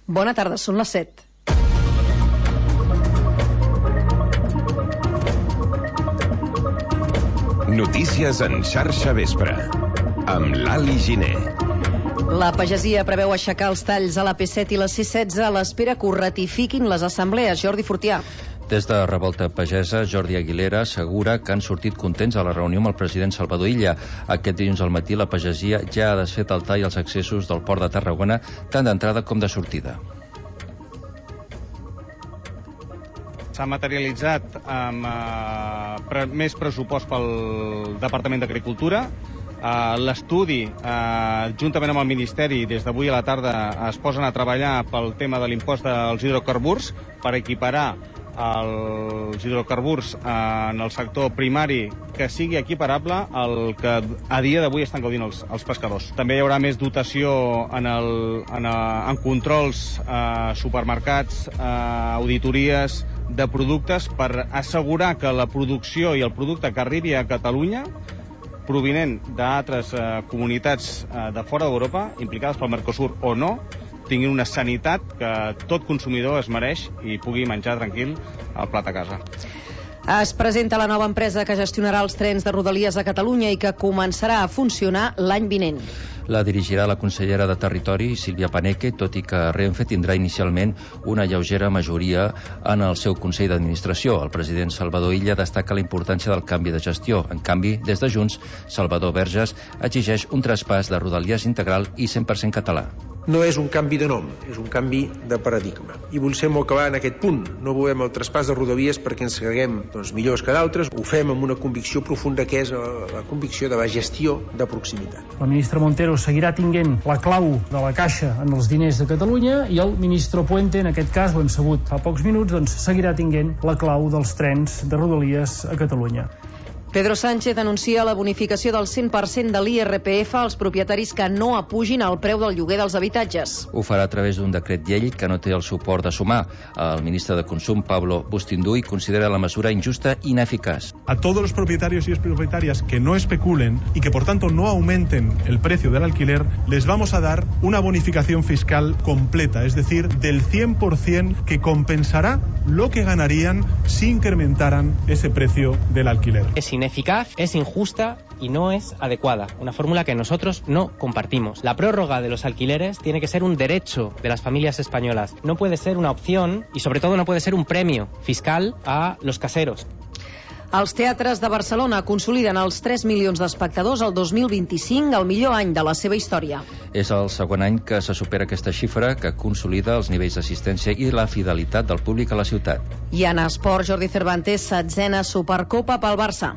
Bona tarda, són les 7. Notícies en xarxa vespre, amb l'Ali Giner. La pagesia preveu aixecar els talls a la P7 i la C16 a l'espera que ho ratifiquin les assemblees. Jordi Fortià. Des de Revolta Pagesa, Jordi Aguilera assegura que han sortit contents a la reunió amb el president Salvador Illa. Aquest dilluns al matí la pagesia ja ha desfet el tall als accessos del port de Tarragona, tant d'entrada com de sortida. S'ha materialitzat amb més pressupost pel Departament d'Agricultura. L'estudi, juntament amb el Ministeri, des d'avui a la tarda es posen a treballar pel tema de l'impost dels hidrocarburs per equiparar els hidrocarburs en el sector primari que sigui equiparable al que a dia d'avui estan gaudint els pescadors. També hi haurà més dotació en controls, supermercats, auditories de productes per assegurar que la producció i el producte que arribi a Catalunya provinent d'altres comunitats de fora d'Europa, implicades pel Mercosur o no, tinguin una sanitat que tot consumidor es mereix i pugui menjar tranquil al plat a casa. Es presenta la nova empresa que gestionarà els trens de Rodalies a Catalunya i que començarà a funcionar l'any vinent. La dirigirà la consellera de Territori, Sílvia Paneque, tot i que Renfe tindrà inicialment una lleugera majoria en el seu Consell d'Administració. El president Salvador Illa destaca la importància del canvi de gestió. En canvi, des de Junts, Salvador Verges exigeix un traspàs de Rodalies integral i 100% català. No és un canvi de nom, és un canvi de paradigma. I vull ser molt clar en aquest punt. No volem el traspàs de Rodalies perquè ens creguem millors que d'altres. Ho fem amb una convicció profunda que és la convicció de la gestió de proximitat. El ministre Montero seguirà tinguent la clau de la caixa en els diners de Catalunya i el ministre Puente, en aquest cas, ho hem sabut fa pocs minuts, seguirà tinguent la clau dels trens de Rodalies a Catalunya. Pedro Sánchez anuncia la bonificació del 100% de l'IRPF als propietaris que no apugin el preu del lloguer dels habitatges. Ho farà a través d'un decret llei que no té el suport de Sumar. El ministre de Consum, Pablo Bustinduy, considera la mesura injusta i ineficaç. A todos los propietarios y propietarias que no especulen y que por tanto no aumenten el precio del alquiler, les vamos a dar una bonificación fiscal completa, es decir, del 100% que compensará lo que ganarían si incrementaran ese precio del alquiler. Es ineficaz, es injusta y no es adecuada. Una fórmula que nosotros no compartimos. La prórroga de los alquileres tiene que ser un derecho de las familias españolas. No puede ser una opción y sobre todo no puede ser un premio fiscal a los caseros. Els teatres de Barcelona consoliden els 3 milions d'espectadors el 2025, el millor any de la seva història. És el segon any que se supera aquesta xifra, que consolida els nivells d'assistència i la fidelitat del públic a la ciutat. I en esport, Jordi Cervantes, 7a Supercopa pel Barça.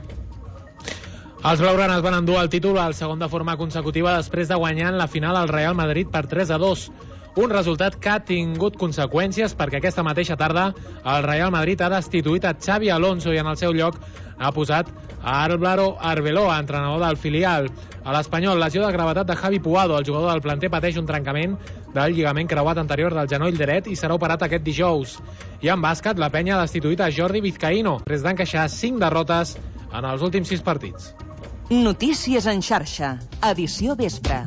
Els blaugranes van endur el títol al segon de forma consecutiva després de guanyar en la final al Real Madrid per 3-2. Un resultat que ha tingut conseqüències perquè aquesta mateixa tarda el Real Madrid ha destituït a Xavi Alonso i en el seu lloc ha posat a Álvaro Arbeloa, entrenador del filial. A l'Espanyol, lesió de gravetat de Javi Puado. El jugador del planter pateix un trencament del lligament creuat anterior del genoll dret i serà operat aquest dijous. I en bàsquet, la penya ha destituït a Jordi Vizcaíno, després d'encaixar 5 derrotes en els últims 6 partits. Notícies en xarxa, edició vespre.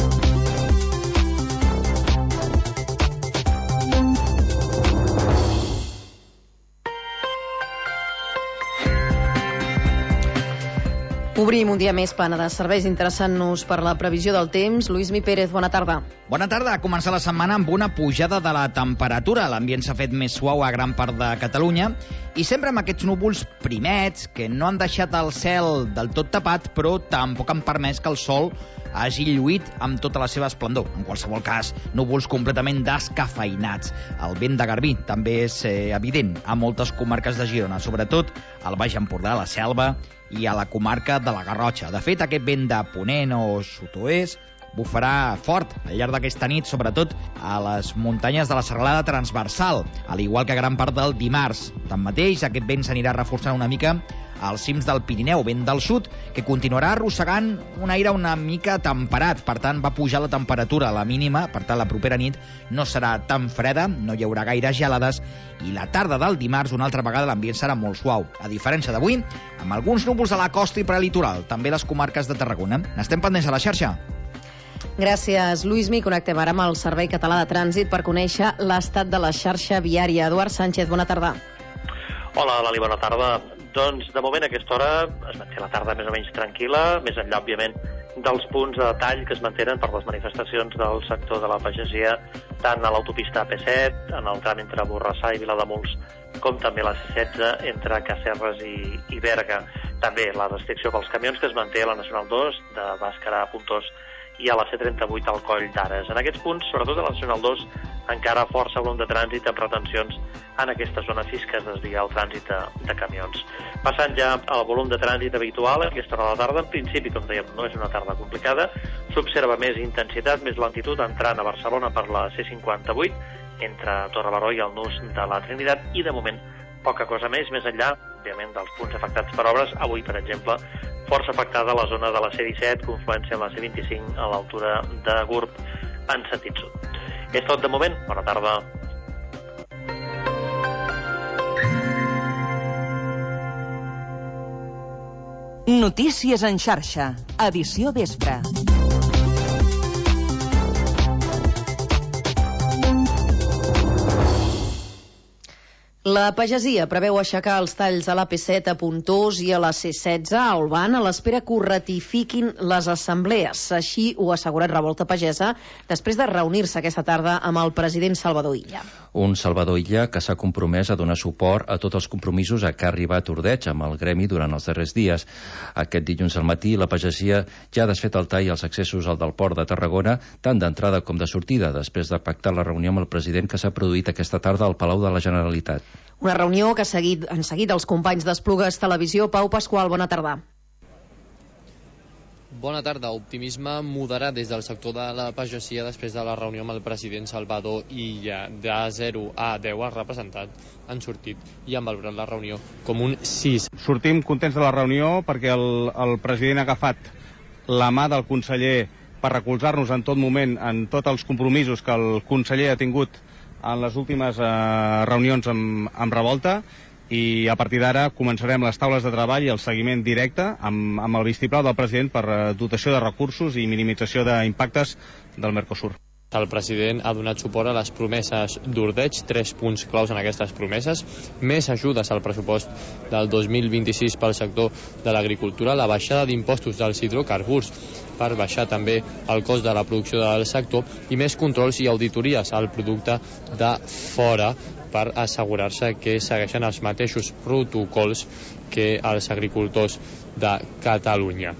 Obrim un dia més plana de serveis interessant-nos per la previsió del temps. Lluís Mi Pérez, bona tarda. Bona tarda. Ha començat la setmana amb una pujada de la temperatura. L'ambient s'ha fet més suau a gran part de Catalunya i sempre amb aquests núvols primets que no han deixat el cel del tot tapat, però tampoc han permès que el sol hagi lluït amb tota la seva esplendor. En qualsevol cas, núvols completament descafeïnats. El vent de Garbí també és evident a moltes comarques de Girona, sobretot al Baix Empordà, a la Selva i a la comarca de la Garrotxa. De fet, aquest vent de ponent o sud-oest bufarà fort al llarg d'aquesta nit, sobretot a les muntanyes de la serralada transversal, al igual que gran part del dimarts. Tanmateix, aquest vent s'anirà reforçant una mica als cims del Pirineu, vent del sud, que continuarà arrossegant un aire una mica temperat. Per tant, va pujar la temperatura a la mínima, per tant, la propera nit no serà tan freda, no hi haurà gaires gelades, i la tarda del dimarts, una altra vegada, l'ambient serà molt suau. A diferència d'avui, amb alguns núvols a la costa i prelitoral, també les comarques de Tarragona. N'estem pendents a la xarxa. Gràcies, Luismi. Connectem ara amb el Servei Català de Trànsit per conèixer l'estat de la xarxa viària. Eduard Sánchez, bona tarda. Hola, Lali, bona tarda. Doncs, de moment, a aquesta hora es manté la tarda més o menys tranquil·la, més enllà, òbviament, dels punts de tall que es mantenen per les manifestacions del sector de la pagesia, tant a l'autopista AP7, en el tram entre Borrassà i Vilademuls, com també la C16 entre Casserres i Berga. També la restricció pels camions que es manté a la Nacional 2, de Bàscara a Puntós, i a la C38 al Coll d'Ares. En aquests punts, sobretot a la Nacional 2, encara força volum de trànsit amb retencions en aquesta zona fins que es desvia el trànsit de camions. Passant ja al volum de trànsit habitual, a aquesta hora de la tarda, en principi, com dèiem, no és una tarda complicada, s'observa més intensitat, més lentitud entrant a Barcelona per la C58, entre Torre-Baró i el nus de la Trinitat, i de moment poca cosa més enllà, òbviament, dels punts afectats per obres. Avui, per exemple, força afectada la zona de la C17, confluència amb la C25 a l'altura de Gurb, en sentit sud. És tot de moment. Bona tarda. Notícies en xarxa. Edició vespre. La pagesia preveu aixecar els talls a l'AP7 a Puntós i a la C16 a Olvan a l'espera que ho ratifiquin les assemblees. Així ho ha assegurat Revolta Pagesa després de reunir-se aquesta tarda amb el president Salvador Illa. Un Salvador Illa que s'ha compromès a donar suport a tots els compromisos a què ha arribat Ordeig amb el gremi durant els darrers dies. Aquest dilluns al matí la pagesia ja ha desfet el tall als accessos al del Port de Tarragona, tant d'entrada com de sortida, després de pactar la reunió amb el president que s'ha produït aquesta tarda al Palau de la Generalitat. Una reunió que han seguit els companys d'Esplugues Televisió. Pau Pasqual, bona tarda. Bona tarda. Optimisme moderat des del sector de la pagesia després de la reunió amb el president Salvador Illa. De 0 a 10 els representants han sortit i han valorat la reunió com un 6. Sortim contents de la reunió perquè el president ha agafat la mà del conseller per recolzar-nos en tot moment en tots els compromisos que el conseller ha tingut en les últimes reunions amb Revolta, i a partir d'ara començarem les taules de treball i el seguiment directe amb el vistiplau del president per dotació de recursos i minimització d'impactes del Mercosur. El president ha donat suport a les promeses d'Ordeig, 3 punts claus en aquestes promeses: més ajudes al pressupost del 2026 pel sector de l'agricultura, la baixada d'impostos dels hidrocarburs per baixar també el cost de la producció del sector i més controls i auditories al producte de fora per assegurar-se que segueixen els mateixos protocols que els agricultors de Catalunya.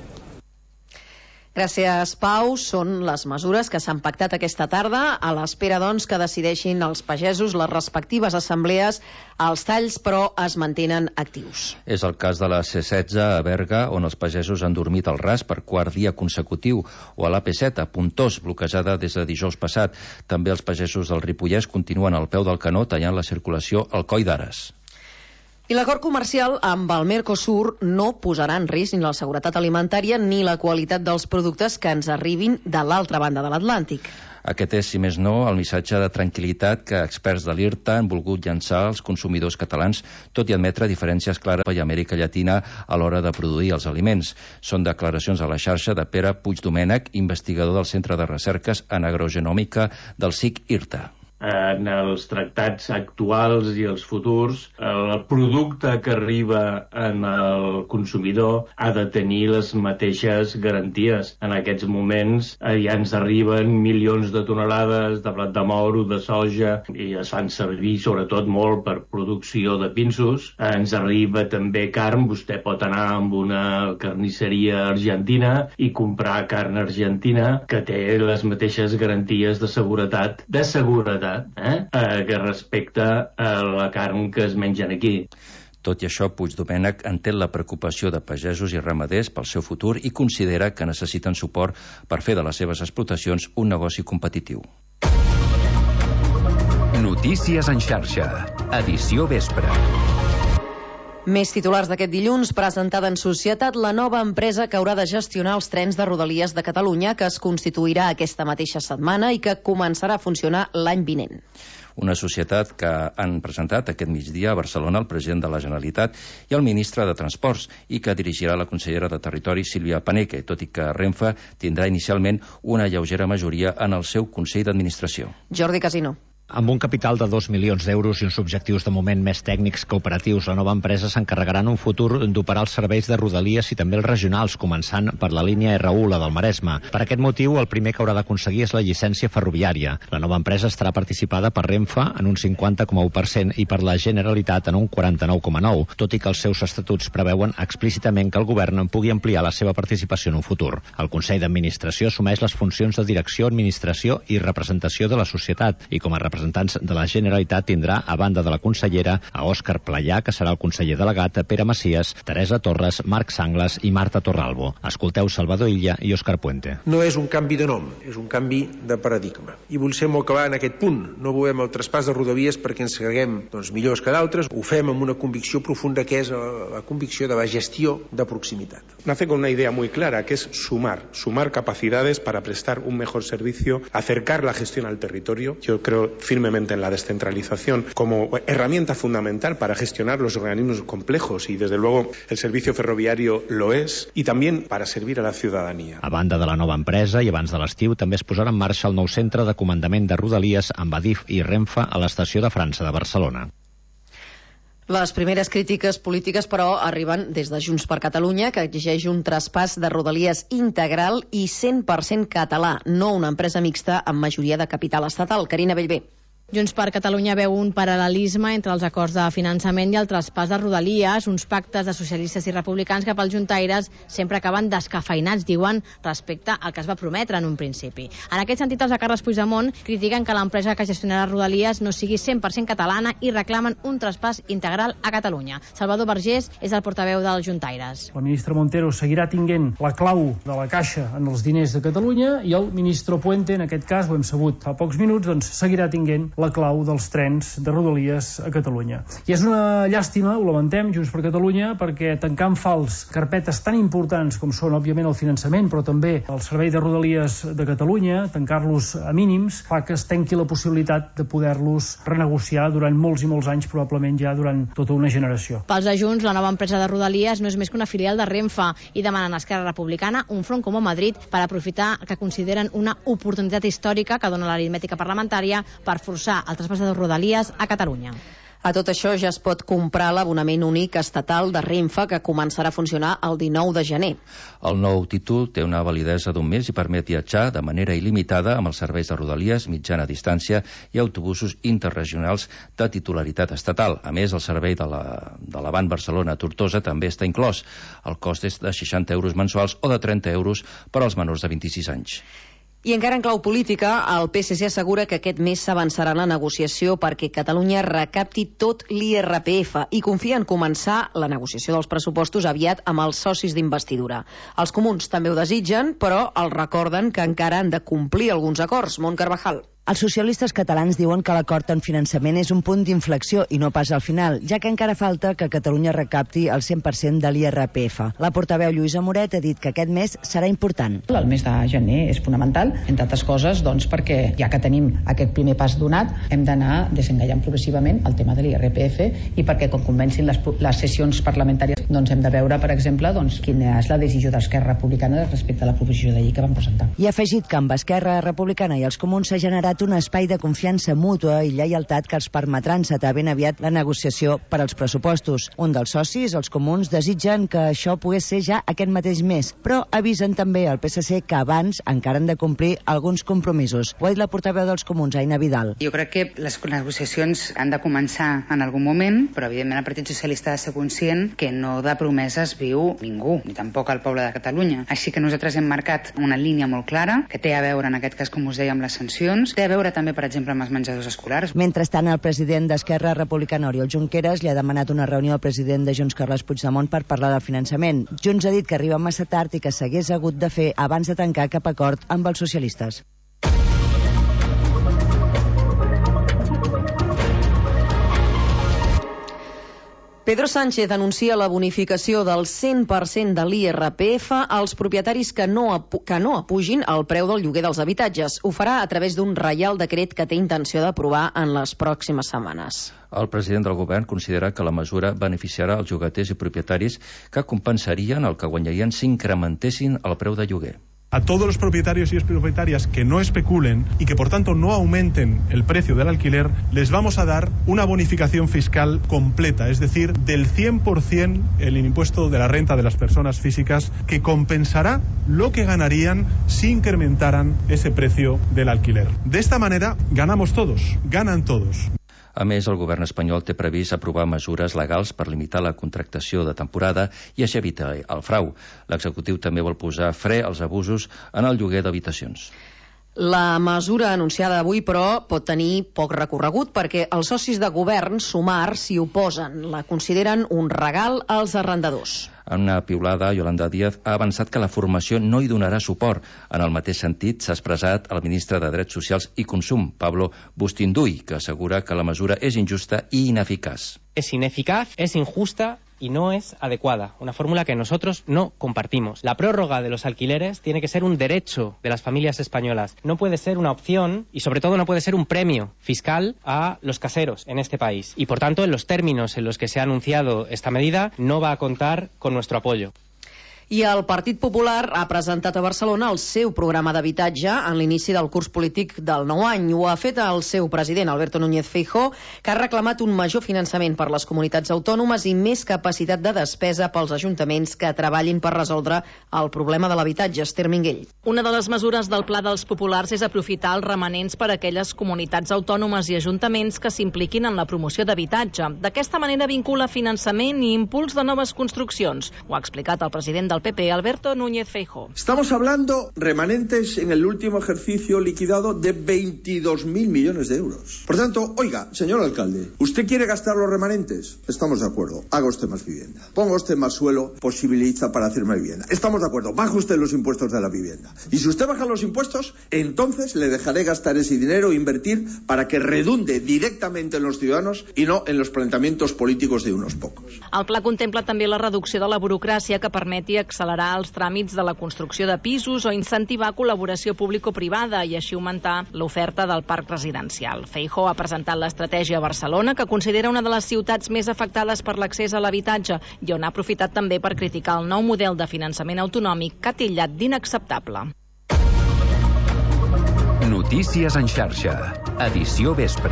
Gràcies, Pau. Són les mesures que s'han pactat aquesta tarda, a l'espera, doncs, que decideixin els pagesos, les respectives assemblees, els talls, però es mantenen actius. És el cas de la C16 a Berga, on els pagesos han dormit al ras per quart dia consecutiu, o a l'AP7 a Puntós, bloquejada des de dijous passat. També els pagesos del Ripollès continuen al peu del canó tallant la circulació al Coll d'Ares. I l'acord comercial amb el Mercosur no posarà en risc ni la seguretat alimentària ni la qualitat dels productes que ens arribin de l'altra banda de l'Atlàntic. Aquest és, si més no, el missatge de tranquil·litat que experts de l'IRTA han volgut llançar als consumidors catalans, tot i admetre diferències clares amb Amèrica Llatina a l'hora de produir els aliments. Són declaracions a la xarxa de Pere Puigdomènech, investigador del Centre de Recerques en Agrogenòmica del SIC IRTA. En els tractats actuals i els futurs, el producte que arriba en el consumidor ha de tenir les mateixes garanties. En aquests moments ja ens arriben milions de tonelades de blat de moro, de soja, i es fan servir sobretot molt per producció de pinsos. Ens arriba també carn. Vostè pot anar amb una carnisseria argentina i comprar carn argentina que té les mateixes garanties de seguretat que respecta a la carn que es mengen aquí. Tot i això, Puigdomènech entén la preocupació de pagesos i ramaders pel seu futur i considera que necessiten suport per fer de les seves explotacions un negoci competitiu. Notícies en xarxa. Edició vespre. Més titulars d'aquest dilluns. Presentada en societat la nova empresa que haurà de gestionar els trens de Rodalies de Catalunya, que es constituirà aquesta mateixa setmana i que començarà a funcionar l'any vinent. una societat que han presentat aquest migdia a Barcelona el president de la Generalitat i el ministre de Transports i que dirigirà la consellera de Territori, Sílvia Paneque, tot i que Renfe tindrà inicialment una lleugera majoria en el seu Consell d'Administració. Jordi Casino. Amb un capital de 2 milions d'euros i uns objectius de moment més tècnics que operatius, la nova empresa s'encarregarà en un futur d'operar els serveis de Rodalies i també els regionals, començant per la línia R1, la del Maresme. Per aquest motiu, el primer que haurà d'aconseguir és la llicència ferroviària. La nova empresa estarà participada per Renfe en un 50,1% i per la Generalitat en un 49,9%, tot i que els seus estatuts preveuen explícitament que el govern en pugui ampliar la seva participació en un futur. El Consell d'Administració assumeix les funcions de direcció, administració i representació de la societat i com a representants de la Generalitat tindrà, a banda de la consellera, a Òscar Playà, que serà el conseller delegat, a Pere Macias, Teresa Torres, Marc Sanglas i Marta Torralbo. Escolteu Salvador Illa i Òscar Puente. No és un canvi de nom, és un canvi de paradigma. I vull ser molt clar en aquest punt. No volem el traspàs de Rodalies perquè ens creguem millors que d'altres. Ho fem amb una convicció profunda que és la convicció de la gestió de proximitat. Nace con una idea muy clara, que es sumar capacidades para prestar un mejor servicio, acercar la gestión al territorio. Yo creo firmemente en la descentralización como herramienta fundamental para gestionar los organismos complejos y desde luego el servicio ferroviario lo es y también para servir a la ciudadanía. A banda de la nova empresa i abans de l'estiu també es posarà en marxa el nou centre de comandament de Rodalies amb Adif i Renfe a l'estació de França de Barcelona. Les primeres crítiques polítiques, però, arriben des de Junts per Catalunya, que exigeix un traspàs de Rodalies integral i 100% català, no una empresa mixta amb majoria de capital estatal. Carina Bellver. Junts per Catalunya veu un paral·lelisme entre els acords de finançament i el traspàs de Rodalies, uns pactes de socialistes i republicans que pels juntaires sempre acaben descafeinats, diuen, respecte al que es va prometre en un principi. En aquest sentit, els de Carles Puigdemont critiquen que l'empresa que gestionarà Rodalies no sigui 100% catalana i reclamen un traspàs integral a Catalunya. Salvador Vergés és el portaveu dels juntaires. La ministra Montero seguirà tinguent la clau de la caixa en els diners de Catalunya i el ministre Puente, en aquest cas, ho hem sabut fa pocs minuts, doncs seguirà tinguent la clau dels trens de Rodalies a Catalunya. I és una llàstima, ho lamentem, Junts per Catalunya, perquè tancar en fals carpetes tan importants com són, òbviament, el finançament, però també el servei de Rodalies de Catalunya, tancar-los a mínims, fa que es tanqui la possibilitat de poder-los renegociar durant molts i molts anys, probablement ja durant tota una generació. Pels de Junts, la nova empresa de Rodalies no és més que una filial de Renfe i demanen a Esquerra Republicana un front com a Madrid per aprofitar que consideren una oportunitat històrica que dona l'aritmètica parlamentària per forçar el traspàs de Rodalies a Catalunya. A tot això ja es pot comprar l'abonament únic estatal de Renfe que començarà a funcionar el 19 de gener. El nou títol té una validesa d'un mes i permet viatjar de manera il·limitada amb els serveis de Rodalies, mitjana distància i autobusos interregionals de titularitat estatal. A més, el servei de l'Avant Barcelona-Tortosa també està inclòs. El cost és de 60 euros mensuals o de 30 euros per als menors de 26 anys. I encara en clau política, el PSC assegura que aquest mes s'avançarà la negociació perquè Catalunya recapti tot l'IRPF i confia en començar la negociació dels pressupostos aviat amb els socis d'investidura. Els comuns també ho desitgen, però els recorden que encara han de complir alguns acords. Mont Carvajal. Els socialistes catalans diuen que l'acord en finançament és un punt d'inflexió i no pas al final, ja que encara falta que Catalunya recapti el 100% de l'IRPF. La portaveu Lluïsa Moret ha dit que aquest mes serà important. El mes de gener és fonamental, entre altres coses, doncs, perquè ja que tenim aquest primer pas donat, hem d'anar desengaillant progressivament el tema de l'IRPF i perquè quan comencin les sessions parlamentàries doncs hem de veure, per exemple, doncs, quina és la decisió d'Esquerra Republicana respecte a la proposició de llei que vam presentar. I ha afegit que amb Esquerra Republicana i els comuns s'ha generat un espai de confiança mútua i lleialtat que els permetrà encetar ben aviat la negociació per als pressupostos. Un dels socis, els comuns, desitgen que això pogués ser ja aquest mateix mes, però avisen també al PSC que abans encara han de complir alguns compromisos. Ho ha dit la portaveu dels comuns, Aina Vidal. Jo crec que les negociacions han de començar en algun moment, però evidentment el Partit Socialista ha de ser conscient que no de promeses viu ningú, ni tampoc el poble de Catalunya. Així que nosaltres hem marcat una línia molt clara, que té a veure en aquest cas, com us deia, amb les sancions, té a veure també, per exemple, amb els menjadors escolars. Mentrestant, el president d'Esquerra Republicana, Oriol Junqueras, li ha demanat una reunió al president de Junts, Carles Puigdemont, per parlar del finançament. Junts ha dit que arriba massa tard i que s'hagués hagut de fer abans de tancar cap acord amb els socialistes. Pedro Sánchez anuncia la bonificació del 100% de l'IRPF als propietaris que no apugin el preu del lloguer dels habitatges. Ho farà a través d'un reial decret que té intenció d'aprovar en les pròximes setmanes. El president del govern considera que la mesura beneficiarà els llogaters i propietaris que compensarien el que guanyarien si incrementessin el preu de lloguer. A todos los propietarios y propietarias que no especulen y que por tanto no aumenten el precio del alquiler, les vamos a dar una bonificación fiscal completa, es decir, del 100% el impuesto de la renta de las personas físicas, que compensará lo que ganarían si incrementaran ese precio del alquiler. De esta manera ganamos todos, ganan todos. A més, el govern espanyol té previst aprovar mesures legals per limitar la contractació de temporada i així evitar el frau. L'executiu també vol posar fre als abusos en el lloguer d'habitacions. La mesura anunciada avui, però, pot tenir poc recorregut perquè els socis de govern Sumar s'hi oposen. La consideren un regal als arrendadors. En una piulada, Yolanda Díaz ha avançat que la formació no hi donarà suport. En el mateix sentit s'ha expressat el ministre de Drets Socials i Consum, Pablo Bustinduy, que assegura que la mesura és injusta i ineficaç. Es ineficaz, es injusta y no es adecuada. Una fórmula que nosotros no compartimos. La prórroga de los alquileres tiene que ser un derecho de las familias españolas. No puede ser una opción y sobre todo no puede ser un premio fiscal a los caseros en este país. Y por tanto, en los términos en los que se ha anunciado esta medida, no va a contar con nuestro apoyo. I el Partit Popular ha presentat a Barcelona el seu programa d'habitatge en l'inici del curs polític del nou any. Ho ha fet el seu president, Alberto Núñez Feijóo, que ha reclamat un major finançament per les comunitats autònomes i més capacitat de despesa pels ajuntaments que treballin per resoldre el problema de l'habitatge. Esther Minguell. Una de les mesures del Pla dels Populars és aprofitar els remanents per a aquelles comunitats autònomes i ajuntaments que s'impliquin en la promoció d'habitatge. D'aquesta manera vincula finançament i impuls de noves construccions. Ho ha explicat el president del PP, Alberto Núñez Feijóo. Estamos hablando remanentes en el último ejercicio liquidado de 22.000 millones de euros. Por tanto, oiga, señor alcalde, ¿usted quiere gastar los remanentes? Estamos de acuerdo. Haga usted más vivienda. Ponga usted más suelo, posibiliza para hacer más vivienda. Estamos de acuerdo. Baje usted los impuestos de la vivienda. Y si usted baja los impuestos, entonces le dejaré gastar ese dinero e invertir para que redunde directamente en los ciudadanos y no en los planteamientos políticos de unos pocos. El pla contempla també la reducció de la burocràcia que permeti accelerar els tràmits de la construcció de pisos o incentivar col·laboració público-privada i així augmentar l'oferta del parc residencial. Feijóo ha presentat l'estratègia a Barcelona, que considera una de les ciutats més afectades per l'accés a l'habitatge i on ha aprofitat també per criticar el nou model de finançament autonòmic que ha titllat d'inacceptable. Notícies en xarxa. Edició vespre.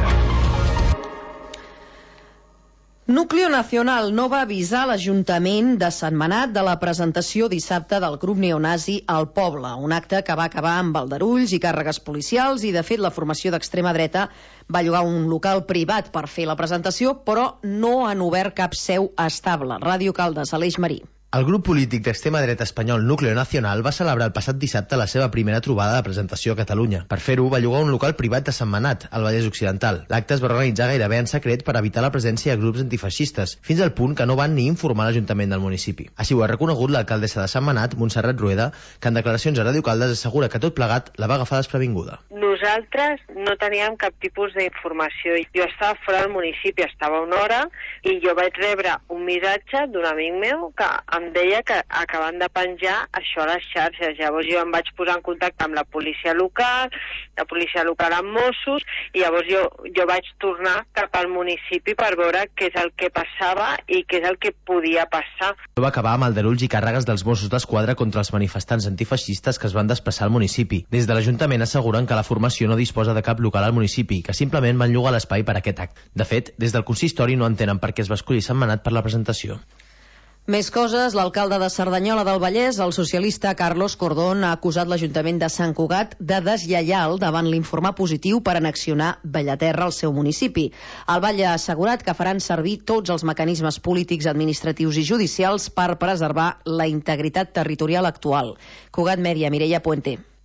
Núcleo Nacional no va avisar l'Ajuntament de Sentmenat de la presentació dissabte del grup neonazi al poble, un acte que va acabar amb aldarulls i càrregues policials i, de fet, la formació d'extrema dreta va llogar un local privat per fer la presentació, però no han obert cap seu estable. Ràdio Caldes, Aleix Marí. El grup polític d'extrema dreta espanyol Núcleo Nacional va celebrar el passat dissabte la seva primera trobada de presentació a Catalunya. Per fer-ho, va llogar un local privat de Sentmenat, al Vallès Occidental. L'acte es va organitzar gairebé en secret per evitar la presència de grups antifeixistes, fins al punt que no van ni informar l'Ajuntament del municipi. Així ho ha reconegut l'alcaldessa de Sentmenat, Montserrat Rueda, que en declaracions a Ràdio Caldes assegura que tot plegat la va agafar desprevinguda. Nosaltres no teníem cap tipus d'informació. Jo estava fora del municipi, estava una hora, i jo vaig rebre un missatge d'un amic meu que em deia que acaben de penjar això a les xarxes. Llavors jo em vaig posar en contacte amb la policia local amb Mossos, i llavors jo vaig tornar cap al municipi per veure què és el que passava i què és el que podia passar. Va acabar amb aldarulls i càrregues dels Mossos d'Esquadra contra els manifestants antifeixistes que es van desplaçar al municipi. Des de l'Ajuntament asseguren que la formació no disposa de cap local al municipi, que simplement van llogar l'espai per a aquest acte. De fet, des del consistori no entenen per què es va escollir Sentmenat per la presentació. Més coses, l'alcalde de Cerdanyola del Vallès, el socialista Carlos Cordón, ha acusat l'Ajuntament de Sant Cugat de deslleial davant l'informe positiu per annexionar Bellaterra al seu municipi. El Valle ha assegurat que faran servir tots els mecanismes polítics, administratius i judicials per preservar la integritat territorial actual. Cugat Mèdia, Mireia Puente.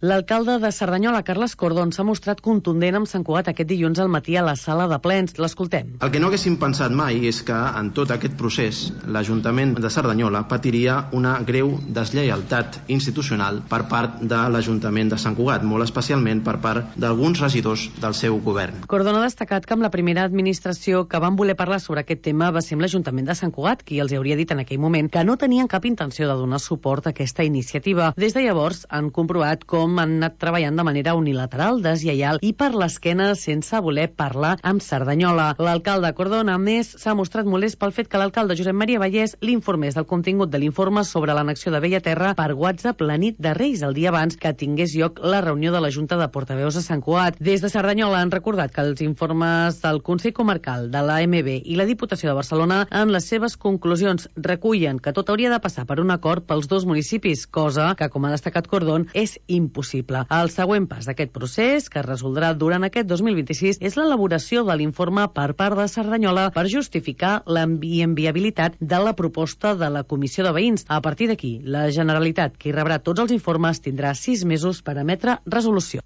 L'alcalde de Cerdanyola, Carles Cordón, s'ha mostrat contundent amb Sant Cugat aquest dilluns al matí a la sala de plens. L'escoltem. El que no haguéssim pensat mai és que en tot aquest procés l'Ajuntament de Cerdanyola patiria una greu deslleialtat institucional per part de l'Ajuntament de Sant Cugat, molt especialment per part d'alguns regidors del seu govern. Cordón ha destacat que amb la primera administració que van voler parlar sobre aquest tema va ser amb l'Ajuntament de Sant Cugat, qui els hauria dit en aquell moment que no tenien cap intenció de donar suport a aquesta iniciativa. Des de llavors han comprovat com han anat treballant de manera unilateral, deslleial i per l'esquena sense voler parlar amb Cerdanyola. L'alcalde Cordón, a més, s'ha mostrat molest pel fet que l'alcalde Josep Maria Vallès l'informés del contingut de l'informe sobre l'annexió de Bellaterra per WhatsApp la nit de Reis, el dia abans que tingués lloc la reunió de la Junta de Portaveus a Sant Cugat. Des de Cerdanyola han recordat que els informes del Consell Comarcal, de l'AMB i la Diputació de Barcelona, en les seves conclusions recullen que tot hauria de passar per un acord pels dos municipis, cosa que, com ha destacat Cordón, és impossible. El següent pas d'aquest procés, que es resoldrà durant aquest 2026, és l'elaboració de l'informe per part de Cerdanyola per justificar l'enviabilitat de la proposta de la Comissió de Veïns. A partir d'aquí, la Generalitat, qui rebrà tots els informes, tindrà 6 mesos per emetre resolució.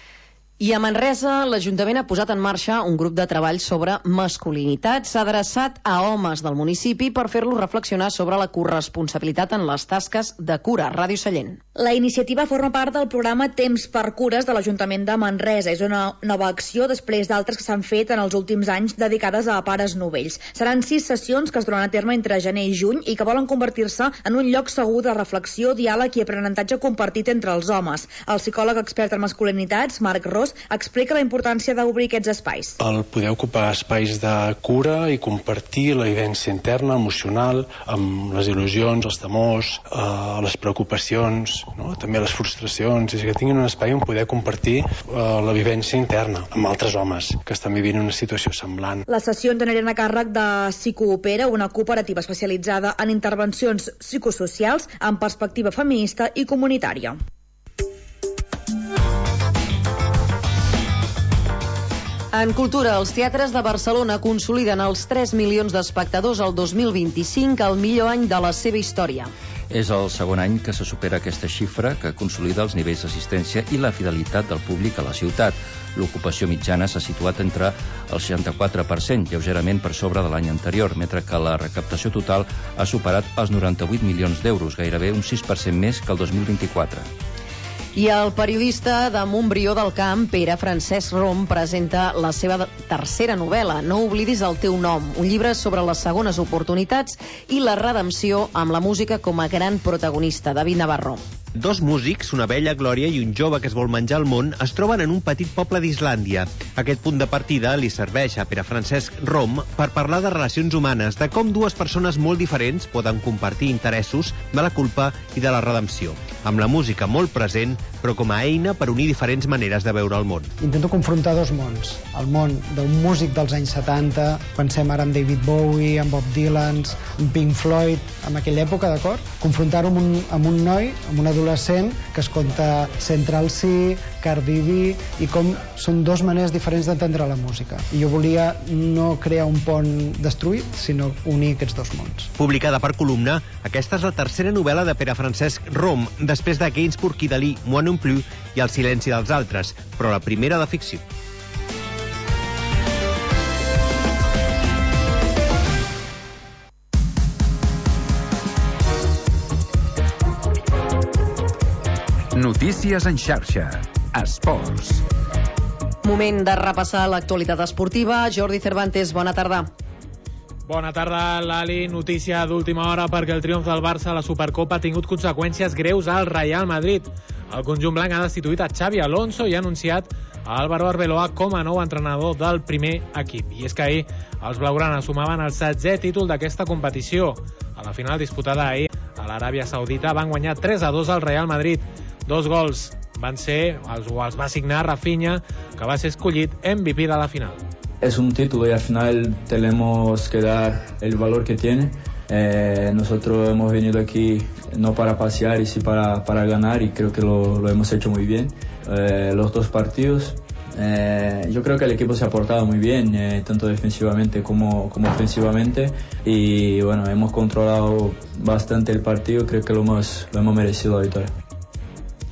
I a Manresa, l'Ajuntament ha posat en marxa un grup de treball sobre masculinitat. S'ha adreçat a homes del municipi per fer-los reflexionar sobre la corresponsabilitat en les tasques de cura. Ràdio Sallent. La iniciativa forma part del programa Temps per Cures de l'Ajuntament de Manresa. És una nova acció després d'altres que s'han fet en els últims anys dedicades a pares novells. Seran 6 sessions que es duran a terme entre gener i juny i que volen convertir-se en un lloc segur de reflexió, diàleg i aprenentatge compartit entre els homes. El psicòleg expert en masculinitats, Marc Ros, explica la importància d'obrir aquests espais. El poder ocupar espais de cura i compartir la vivència interna, emocional, amb les il·lusions, els temors, les preocupacions, no? També les frustracions, és que tinguin un espai on poder compartir la vivència interna amb altres homes que estan vivint una situació semblant. Les sessions aniran a càrrec de Psicoopera, una cooperativa especialitzada en intervencions psicosocials amb perspectiva feminista i comunitària. En cultura, els teatres de Barcelona consoliden els 3 milions d'espectadors al 2025, el millor any de la seva història. És el segon any que se supera aquesta xifra, que consolida els nivells d'assistència i la fidelitat del públic a la ciutat. L'ocupació mitjana s'ha situat entre el 64%, lleugerament per sobre de l'any anterior, mentre que la recaptació total ha superat els 98 milions d'euros, gairebé un 6% més que el 2024. I el periodista de Montbrió del Camp, Pere Francesc Rom, presenta la seva tercera novel·la, No oblidis el teu nom, un llibre sobre les segones oportunitats i la redempció amb la música com a gran protagonista. David Navarro. Dos músics, una vella Glòria i un jove que es vol menjar el món, es troben en un petit poble d'Islàndia. Aquest punt de partida li serveix a Pere Francesc Rom per parlar de relacions humanes, de com dues persones molt diferents poden compartir interessos, de la culpa i de la redempció. Amb la música molt present, però com a eina per unir diferents maneres de veure el món. Intento confrontar dos mons. El món d'un músic dels anys 70, pensem ara en David Bowie, en Bob Dylan, en Pink Floyd, en aquella època, d'acord? Confrontar-ho amb un noi, amb un adolescent, que es conta Central C, Cardi B, i com són dos maneres diferents d'entendre la música. I jo volia no crear un pont destruït, sinó unir aquests dos mons. Publicada per Columna, aquesta és la tercera novel·la de Pere Francesc Rom, després de Gainsbourg i Dalí, Moi non plus i El silenci dels altres, però la primera de ficció. Notícies en xarxa. Esports. Moment de repassar l'actualitat esportiva. Jordi Cervantes, bona tarda. Bona tarda, Lali. Notícia d'última hora perquè el triomf del Barça a la Supercopa ha tingut conseqüències greus al Real Madrid. El conjunt blanc ha destituït a Xavi Alonso i ha anunciat a Álvaro Arbeloa com a nou entrenador del primer equip. I és que ahir els blaugranes sumaven el 16è títol d'aquesta competició. A la final disputada ahir a l'Aràbia Saudita van guanyar 3-2 al Real Madrid. 2 gols van ser, els va signar Rafinha, que va ser escollit MVP de la final. Es un título y al final tenemos que dar el valor que tiene. Nosotros hemos venido aquí no para pasear y sí para ganar, y creo que lo hemos hecho muy bien. Los 2 partidos, yo creo que el equipo se ha portado muy bien, tanto defensivamente como ofensivamente, y bueno, hemos controlado bastante el partido. Creo que lo hemos merecido la victoria.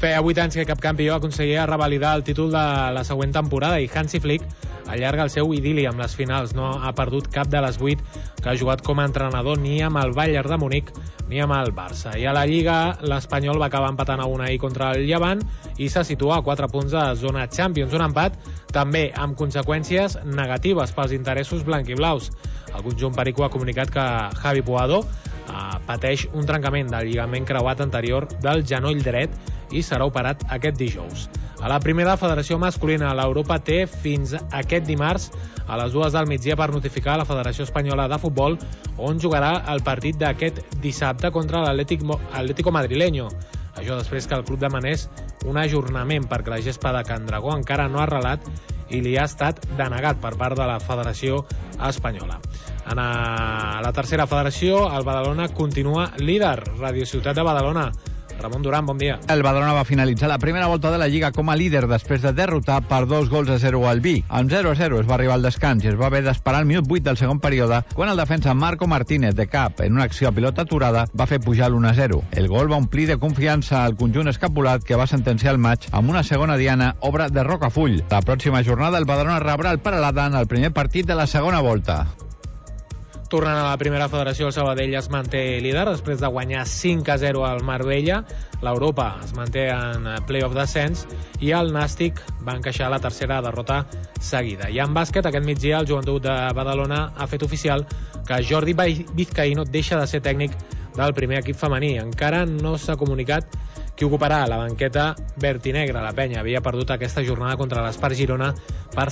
Feia 8 anys que cap campió aconseguia revalidar el títol de la següent temporada i Hansi Flick allarga el seu idili amb les finals. No ha perdut cap de les 8 que ha jugat com a entrenador ni amb el Bayern de Munic ni amb el Barça. I a la Lliga l'Espanyol va acabar empatant a 1 ahir contra el Llevant i se situa a 4 punts de zona Champions. Un empat també amb conseqüències negatives pels interessos blanquiblaus. El conjunt perico ha comunicat que Javi Puado pateix un trencament del lligament creuat anterior del genoll dret i serà operat aquest dijous. A la primera federació masculina, l'Europa té fins aquest dimarts a les 2 del migdia per notificar a la Federació Espanyola de Futbol on jugarà el partit d'aquest dissabte contra l'Atlético Madrileño. Això després que el club demanés un ajornament perquè la gespa de Can Dragó encara no ha arrelat i li ha estat denegat per part de la Federació Espanyola. En la tercera federació, el Badalona continua líder. Radio Ciutat de Badalona. Ramon Duran, bon dia. El Badalona va finalitzar la primera volta de la Lliga com a líder després de derrotar per 2-0 al Vi. Amb 0-0 es va arribar al descans i es va haver d'esperar al minut 8 del segon període quan el defensa Marco Martínez de cap en una acció a pilota aturada va fer pujar l'1-0. El gol va omplir de confiança al conjunt escapulat que va sentenciar el maig amb una segona diana, obra de Rocafull. La pròxima jornada el Badalona rebrà el Peralada en el primer partit de la segona volta. Tornant a la primera federació, el Sabadell es manté líder després de guanyar 5-0 al Marbella. L'Europa es manté en play-off d'ascens i el Nàstic va encaixar la tercera derrota seguida. I en bàsquet, aquest migdia, el Joventut de Badalona ha fet oficial que Jordi Vizcaíno deixa de ser tècnic del primer equip femení. Encara no s'ha comunicat qui ocuparà la banqueta vertinegra. La penya havia perdut aquesta jornada contra l'Espart Girona per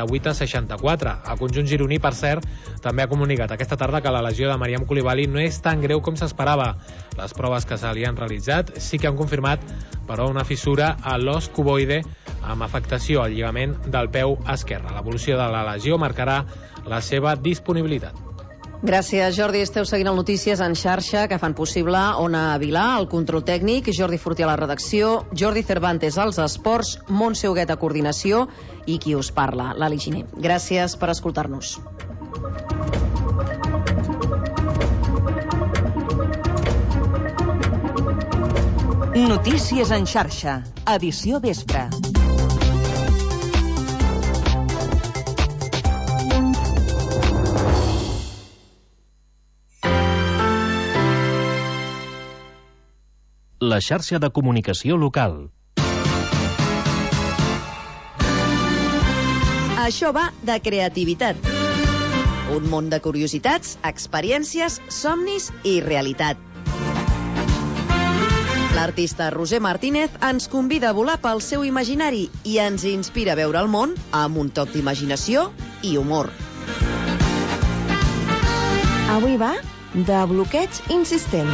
68-64. El conjunt gironí, per cert, també ha comunicat aquesta tarda que la lesió de Mariam Coulibaly no és tan greu com s'esperava. Les proves que se li han realitzat sí que han confirmat, però, una fissura a l'os cuboide amb afectació al lligament del peu esquerre. L'evolució de la lesió marcarà la seva disponibilitat. Gràcies, Jordi. Esteu seguint el Notícies en xarxa que fan possible Ona Vilà, el control tècnic, Jordi Fortià a la redacció, Jordi Cervantes als esports, Montse Huguet a coordinació i qui us parla, Lali Giner. Gràcies per escoltar-nos. Notícies en xarxa, edició vespre. La xarxa de comunicació local. Això va de creativitat. Un món de curiositats, experiències, somnis i realitat. L'artista Roser Martínez ens convida a volar pel seu imaginari i ens inspira a veure el món amb un toc d'imaginació i humor. Avui va de bloqueig insistent.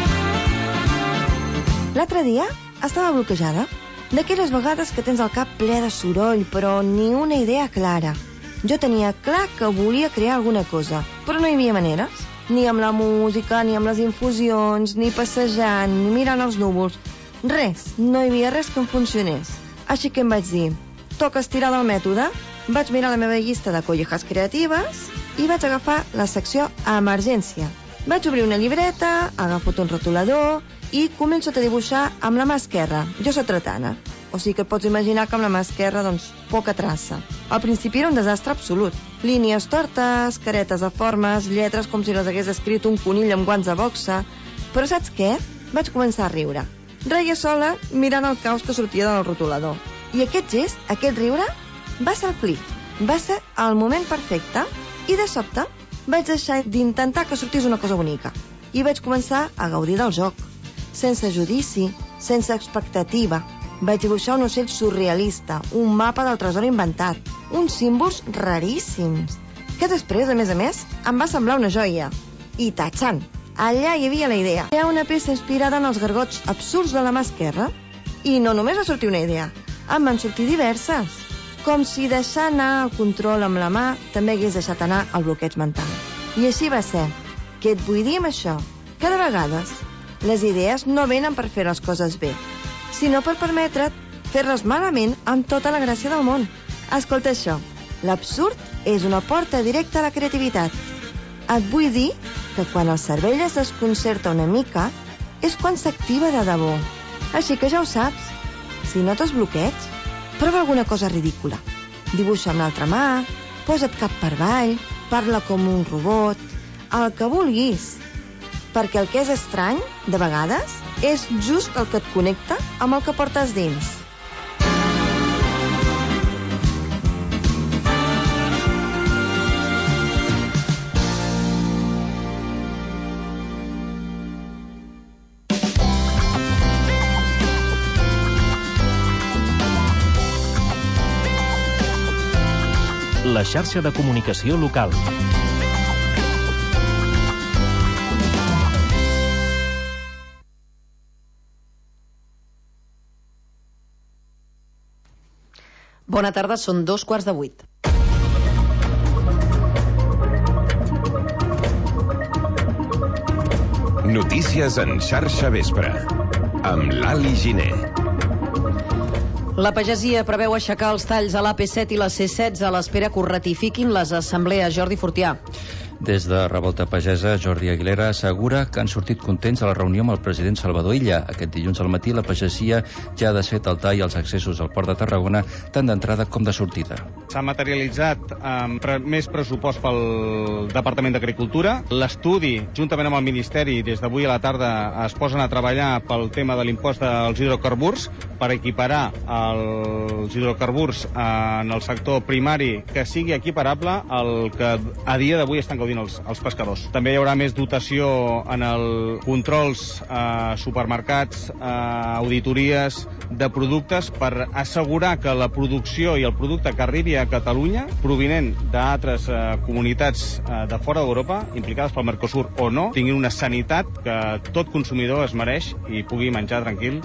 L'altre dia estava bloquejada. D'aquelles vegades que tens el cap ple de soroll, però ni una idea clara. Jo tenia clar que volia crear alguna cosa, però no hi havia maneres. Ni amb la música, ni amb les infusions, ni passejant, ni mirant els núvols. Res, no hi havia res que em funcionés. Així que em vaig dir, toca estirar del mètode. Vaig mirar la meva llista de collejas creatives i vaig agafar la secció Emergència. Vaig obrir una llibreta, agafo un rotulador i començo a dibuixar amb la mà esquerra. Jo soc dretana, o sigui que et pots imaginar que amb la mà esquerra, doncs, poca traça. Al principi era un desastre absolut. Línies tortes, caretes de formes, lletres com si les hagués escrit un conill amb guants de boxa. Però saps què? Vaig començar a riure. Reia sola mirant el caos que sortia del rotulador. I aquest gest, aquest riure, va ser el clic. Va ser el moment perfecte. I de sobte vaig deixar d'intentar que sortís una cosa bonica. I vaig començar a gaudir del joc. Sense judici, sense expectativa. Vaig dibuixar un ocell surrealista, un mapa del tresor inventat, uns símbols raríssims, que després, a més, em va semblar una joia. I tatxant, allà hi havia la idea. Hi ha una peça inspirada en els gargots absurds de la mà esquerra. I no només va sortir una idea, en van sortir diverses. Com si deixar anar el control amb la mà també hagués deixat anar el bloqueig mental. I així va ser. Què et vull dir amb això? Que de vegades les idees no venen per fer les coses bé, sinó per permetre't fer-les malament amb tota la gràcia del món. Escolta això, l'absurd és una porta directa a la creativitat. Et vull dir que quan el cervell es desconcerta una mica és quan s'activa de debò. Així que ja ho saps, Si notes bloqueig, prova alguna cosa ridícula. Dibuixa amb l'altra mà, posa't cap per avall, parla com un robot, el que vulguis. Perquè el que és estrany, de vegades, és just el que et connecta amb el que portes dins. La xarxa de comunicació local. Bona tarda, són 7:45. Notícies en xarxa vespre, amb l'Ali Giner. La pagesia preveu aixecar els talls a l'AP7 i la C16 a l'espera que ho ratifiquin les assemblees. Jordi Fortià. Des de Revolta Pagesa, Jordi Aguilera assegura que han sortit contents a la reunió amb el president Salvador Illa. Aquest dilluns al matí la pagesia ja ha desfet el tall als accessos al port de Tarragona, tant d'entrada com de sortida. S'ha materialitzat més pressupost pel Departament d'Agricultura. L'estudi, juntament amb el Ministeri, des d'avui a la tarda es posen a treballar pel tema de l'impost dels hidrocarburs per equiparar els hidrocarburs en el sector primari que sigui equiparable al que a dia d'avui estan gaudint els pescadors. També hi haurà més dotació en els controls a supermercats, auditories de productes per assegurar que la producció i el producte que arribi a Catalunya, provinent d'altres comunitats de fora d'Europa, implicades pel Mercosur o no, tinguin una sanitat que tot consumidor es mereix i pugui menjar tranquil.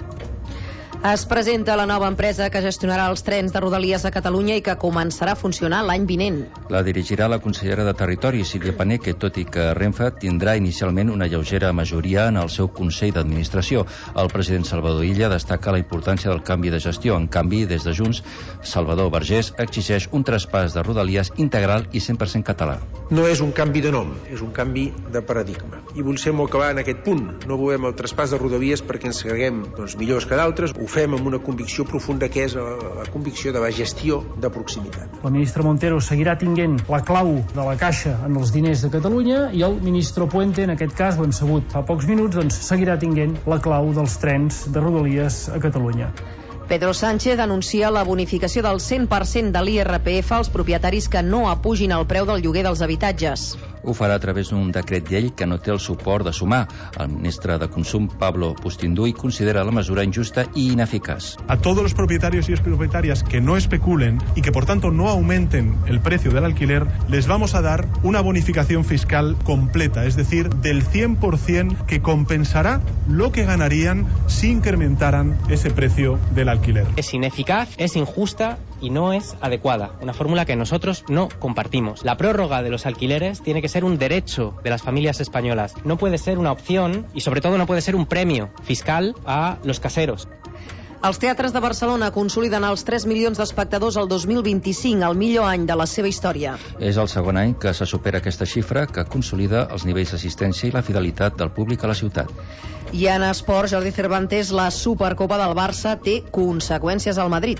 Es presenta la nova empresa que gestionarà els trens de Rodalies a Catalunya i que començarà a funcionar l'any vinent. La dirigirà la consellera de Territori, Sílvia Paneque, tot i que Renfe tindrà inicialment una lleugera majoria en el seu Consell d'Administració. El president Salvador Illa destaca la importància del canvi de gestió. En canvi, des de Junts, Salvador Vergés exigeix un traspàs de Rodalies integral i 100% català. No és un canvi de nom, és un canvi de paradigma. I vull ser molt clar en aquest punt. No volem el traspàs de Rodalies perquè ens creguem millors que d'altres. Ho fem amb una convicció profunda que és la convicció de la gestió de proximitat. La ministra Montero seguirà tinguent la clau de la caixa en els diners de Catalunya i el ministre Puente, en aquest cas, ho hem sabut fa pocs minuts, seguirà tinguent la clau dels trens de Rodalies a Catalunya. Pedro Sánchez anuncia la bonificació del 100% de l'IRPF als propietaris que no apugin el preu del lloguer dels habitatges. Ho farà a través d'un decret llei que no té el suport de Sumar. El ministre de Consum, Pablo Pustinduy, considera la mesura injusta y ineficaz. A todos los propietarios y propietarias que no especulen y que por tanto no aumenten el precio del alquiler, les vamos a dar una bonificación fiscal completa, es decir, del 100% que compensará lo que ganarían si incrementaran ese precio del alquiler. Es ineficaz, es injusta y no es adecuada. Una fórmula que nosotros no compartimos. La prórroga de los alquileres tiene que ser un derecho de las familias españolas. No puede ser una opción y sobre todo no puede ser un premio fiscal a los caseros. Els teatres de Barcelona consoliden els 3 milions d'espectadors el 2025, el millor any de la seva història. És el segon any que se supera aquesta xifra, que consolida els nivells d'assistència i la fidelitat del públic a la ciutat. I en esport, Jordi Cervantes, la Supercopa del Barça té conseqüències al Madrid.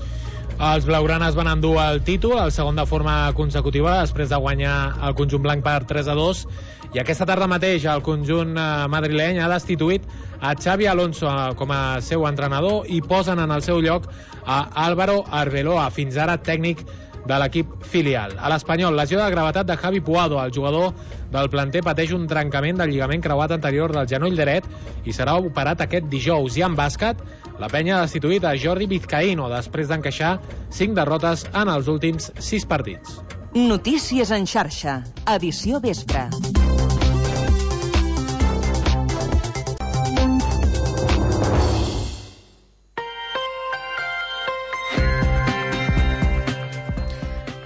Els blaugranes van endur el títol, el segon de forma consecutiva, després de guanyar el conjunt blanc per 3-2, i aquesta tarda mateix el conjunt madrileny ha destituït a Xavi Alonso com a seu entrenador i posen en el seu lloc a Álvaro Arbeloa, fins ara tècnic de l'equip filial. A l'Espanyol, lesió de gravetat de Javi Puado. El jugador del planter pateix un trencament del lligament creuat anterior del genoll dret i serà operat aquest dijous. I en bàsquet, la penya ha destituït a Jordi Vizcaíno després d'encaixar 5 derrotes en els últims 6 partits. Notícies en xarxa, edició vespre.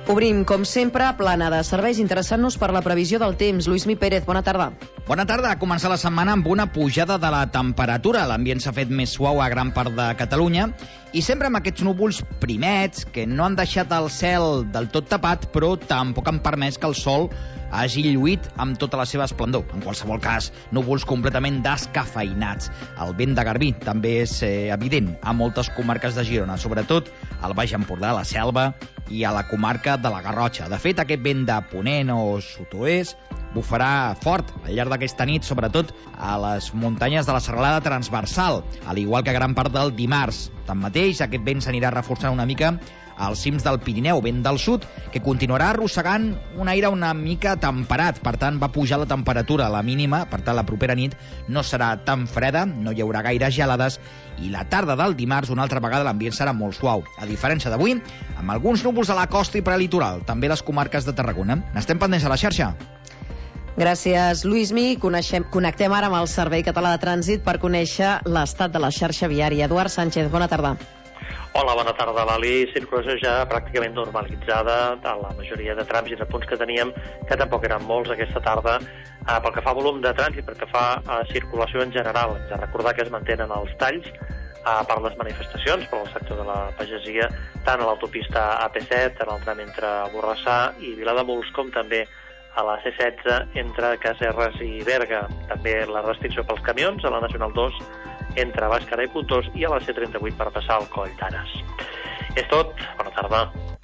Obrim, com sempre, plana de serveis interessant-nos per la previsió del temps. Lluís Mi Pérez, bona tarda. Bona tarda. A començar la setmana amb una pujada de la temperatura. L'ambient s'ha fet més suau a gran part de Catalunya i sempre amb aquests núvols primets que no han deixat el cel del tot tapat, però tampoc han permès que el sol hagi lluït amb tota la seva esplendor. En qualsevol cas, núvols completament descafeïnats. El vent de Garbí també és evident a moltes comarques de Girona, sobretot al Baix Empordà, a la Selva i a la comarca de la Garrotxa. De fet, aquest vent de ponent o sud-oest bufarà fort al llarg d'aquesta nit, sobretot a les muntanyes de la Serralada Transversal, al igual que gran part del dimarts. Tanmateix, aquest vent s'anirà reforçant una mica als cims del Pirineu, vent del sud, que continuarà arrossegant un aire una mica temperat. Per tant, va pujar la temperatura a la mínima, per tant, la propera nit no serà tan freda, no hi haurà gaires gelades, i la tarda del dimarts, una altra vegada, l'ambient serà molt suau. A diferència d'avui, amb alguns núvols a la costa i prelitoral, també a les comarques de Tarragona. N'estem pendents a la xarxa. Gràcies, Lluís Mi. Connectem ara amb el Servei Català de Trànsit per conèixer l'estat de la xarxa viària. Eduard Sánchez, bona tarda. Hola, bona tarda, Lali. Circulació ja pràcticament normalitzada a la majoria de trams i de punts que teníem, que tampoc eren molts aquesta tarda. Pel que fa a volum de trànsit, pel que fa a circulació en general, hem de recordar que es mantenen els talls per les manifestacions, per al sector de la pagesia, tant a l'autopista AP7, en el tram entre Borrassà i Vilademuls, com també a la C16 entre Caserres i Berga. També la restricció pels camions a la Nacional 2 entre Bàscara i Pontós i a la C38 per passar al Coll d'Ares. És tot. Bona tarda.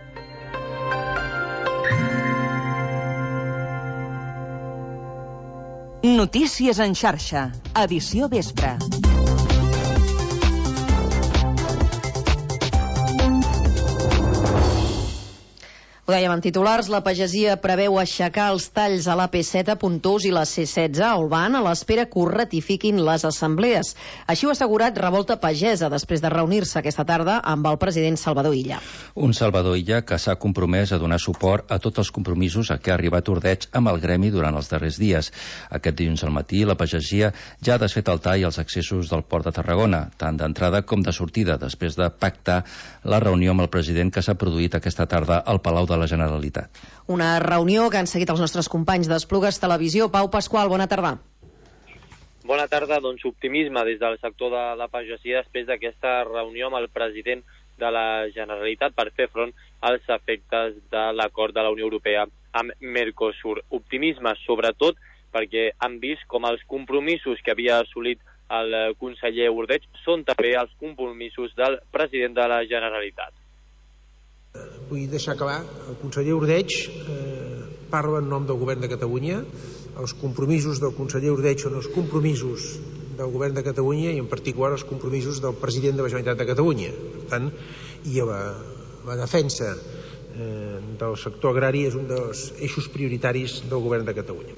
Notícies en xarxa. Edició vespre. Ho dèiem en titulars, la pagesia preveu aixecar els talls a l'AP7 a Pontós i la C16 a Olvan a l'espera que ho ratifiquin les assemblees. Així ho ha assegurat Revolta Pagesa després de reunir-se aquesta tarda amb el president Salvador Illa. Un Salvador Illa que s'ha compromès a donar suport a tots els compromisos a què ha arribat Ordeig amb el gremi durant els darrers dies. Aquest dilluns al matí la pagesia ja ha desfet el tall als accessos del port de Tarragona, tant d'entrada com de sortida, després de pactar la reunió amb el president que s'ha produït aquesta tarda al Palau de la Generalitat. Una reunió que han seguit els nostres companys d'Esplugues Televisió. Pau Pasqual, bona tarda. Bona tarda, doncs optimisme des del sector de la pagesia després d'aquesta reunió amb el president de la Generalitat per fer front als efectes de l'acord de la Unió Europea amb Mercosur. Optimisme, sobretot, perquè han vist com els compromisos que havia assolit el conseller Ordeig són també els compromisos del president de la Generalitat. Vull deixar clar, el conseller Ordeig parla en nom del govern de Catalunya. Els compromisos del conseller Ordeig són els compromisos del govern de Catalunya i en particular els compromisos del president de la Generalitat de Catalunya. Per tant, i la defensa del sector agrari és un dels eixos prioritaris del govern de Catalunya.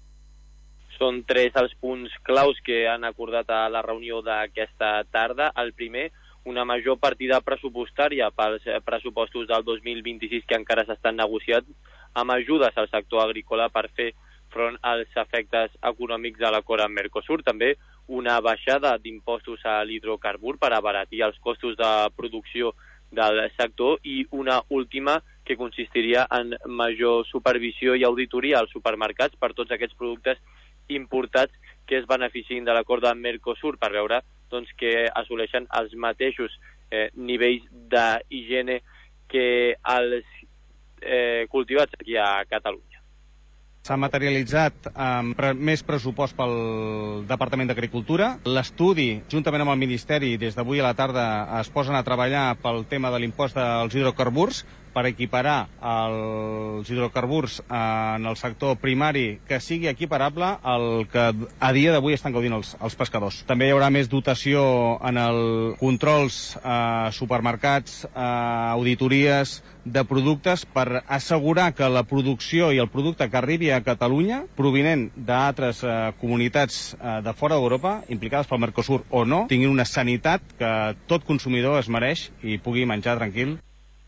Són tres els punts claus que han acordat a la reunió d'aquesta tarda. El primer, una major partida pressupostària pels pressupostos del 2026 que encara s'estan negociant, amb ajudes al sector agrícola per fer front als efectes econòmics de l'acord amb Mercosur. També una baixada d'impostos a l'hidrocarbur per abaratir els costos de producció del sector i una última que consistiria en major supervisió i auditoria als supermercats per tots aquests productes importats que es beneficien de l'acord amb Mercosur per veure que assoleixen els mateixos nivells d'higiene que els cultivats aquí a Catalunya. S'ha materialitzat més pressupost pel Departament d'Agricultura. L'estudi, juntament amb el Ministeri, des d'avui a la tarda es posen a treballar pel tema de l'impost dels hidrocarburs per equiparar els hidrocarburs en el sector primari que sigui equiparable al que a dia d'avui estan gaudint els pescadors. També hi haurà més dotació en el controls a supermercats, auditories de productes per assegurar que la producció i el producte que arribi a Catalunya, provinent d'altres comunitats de fora d'Europa, implicades pel Mercosur o no, tinguin una sanitat que tot consumidor es mereix i pugui menjar tranquil.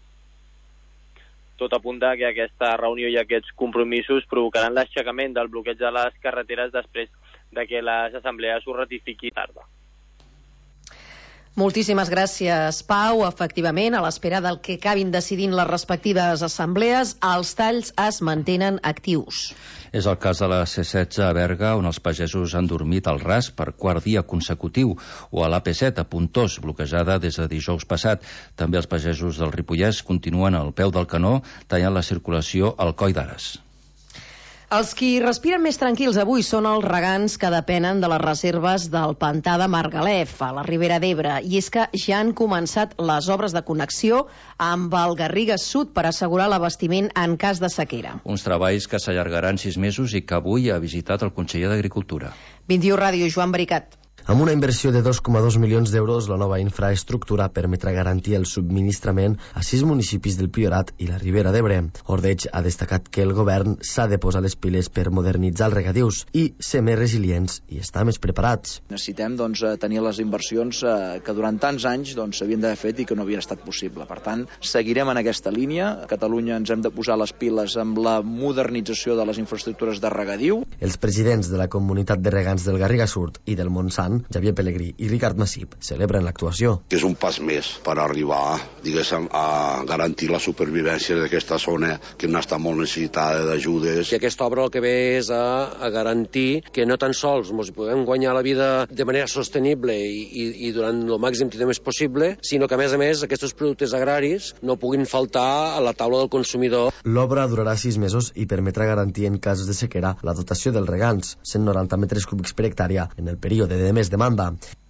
Tot apunta que aquesta reunió i aquests compromisos provocaran l'aixecament del bloqueig de les carreteres després de que les assemblees ho ratifiquin tarda. Moltíssimes gràcies, Pau. Efectivament, a l'espera del que acabin decidint les respectives assemblees, els talls es mantenen actius. És el cas de la C16 a Berga, on els pagesos han dormit al ras per quart dia consecutiu, o a l'AP7 a Pontós, bloquejada des de dijous passat. També els pagesos del Ripollès continuen al peu del canó, tallant la circulació al Coll d'Ares. Els qui respiren més tranquils avui són els regants que depenen de les reserves del pantà de Margalef, a la Ribera d'Ebre, i és que ja han començat les obres de connexió amb el Garrigues Sud per assegurar l'abastiment en cas de sequera. Uns treballs que s'allargaran 6 mesos i que avui ha visitat el conseller d'Agricultura. 21 Ràdio, Joan Baricat. Amb una inversió de 2,2 milions d'euros, la nova infraestructura permetrà garantir el subministrament a 6 municipis del Priorat i la Ribera d'Ebre. Ordeig ha destacat que el govern s'ha de posar les piles per modernitzar els regadius i ser més resilients i estar més preparats. Necessitem tenir les inversions que durant tants anys s'havien d'haver fet i que no havien estat possible. Per tant, seguirem en aquesta línia. A Catalunya ens hem de posar les piles amb la modernització de les infraestructures de regadiu. Els presidents de la comunitat de regants del Garriga Sud i del Montsant, Javier Pellegrí i Ricard Massip, celebren l'actuació. És un pas més per arribar, diguéssim, a garantir la supervivència d'aquesta zona que n'està molt necessitada d'ajudes. I aquesta obra el que ve és a garantir que no tan sols ens podem guanyar la vida de manera sostenible i durant el màxim temps possible, sinó que, a més, aquests productes agraris no puguin faltar a la taula del consumidor. L'obra durarà 6 mesos i permetrà garantir en casos de sequera la dotació dels regants, 190 metres cúbics per hectàrea en el període de més demanda.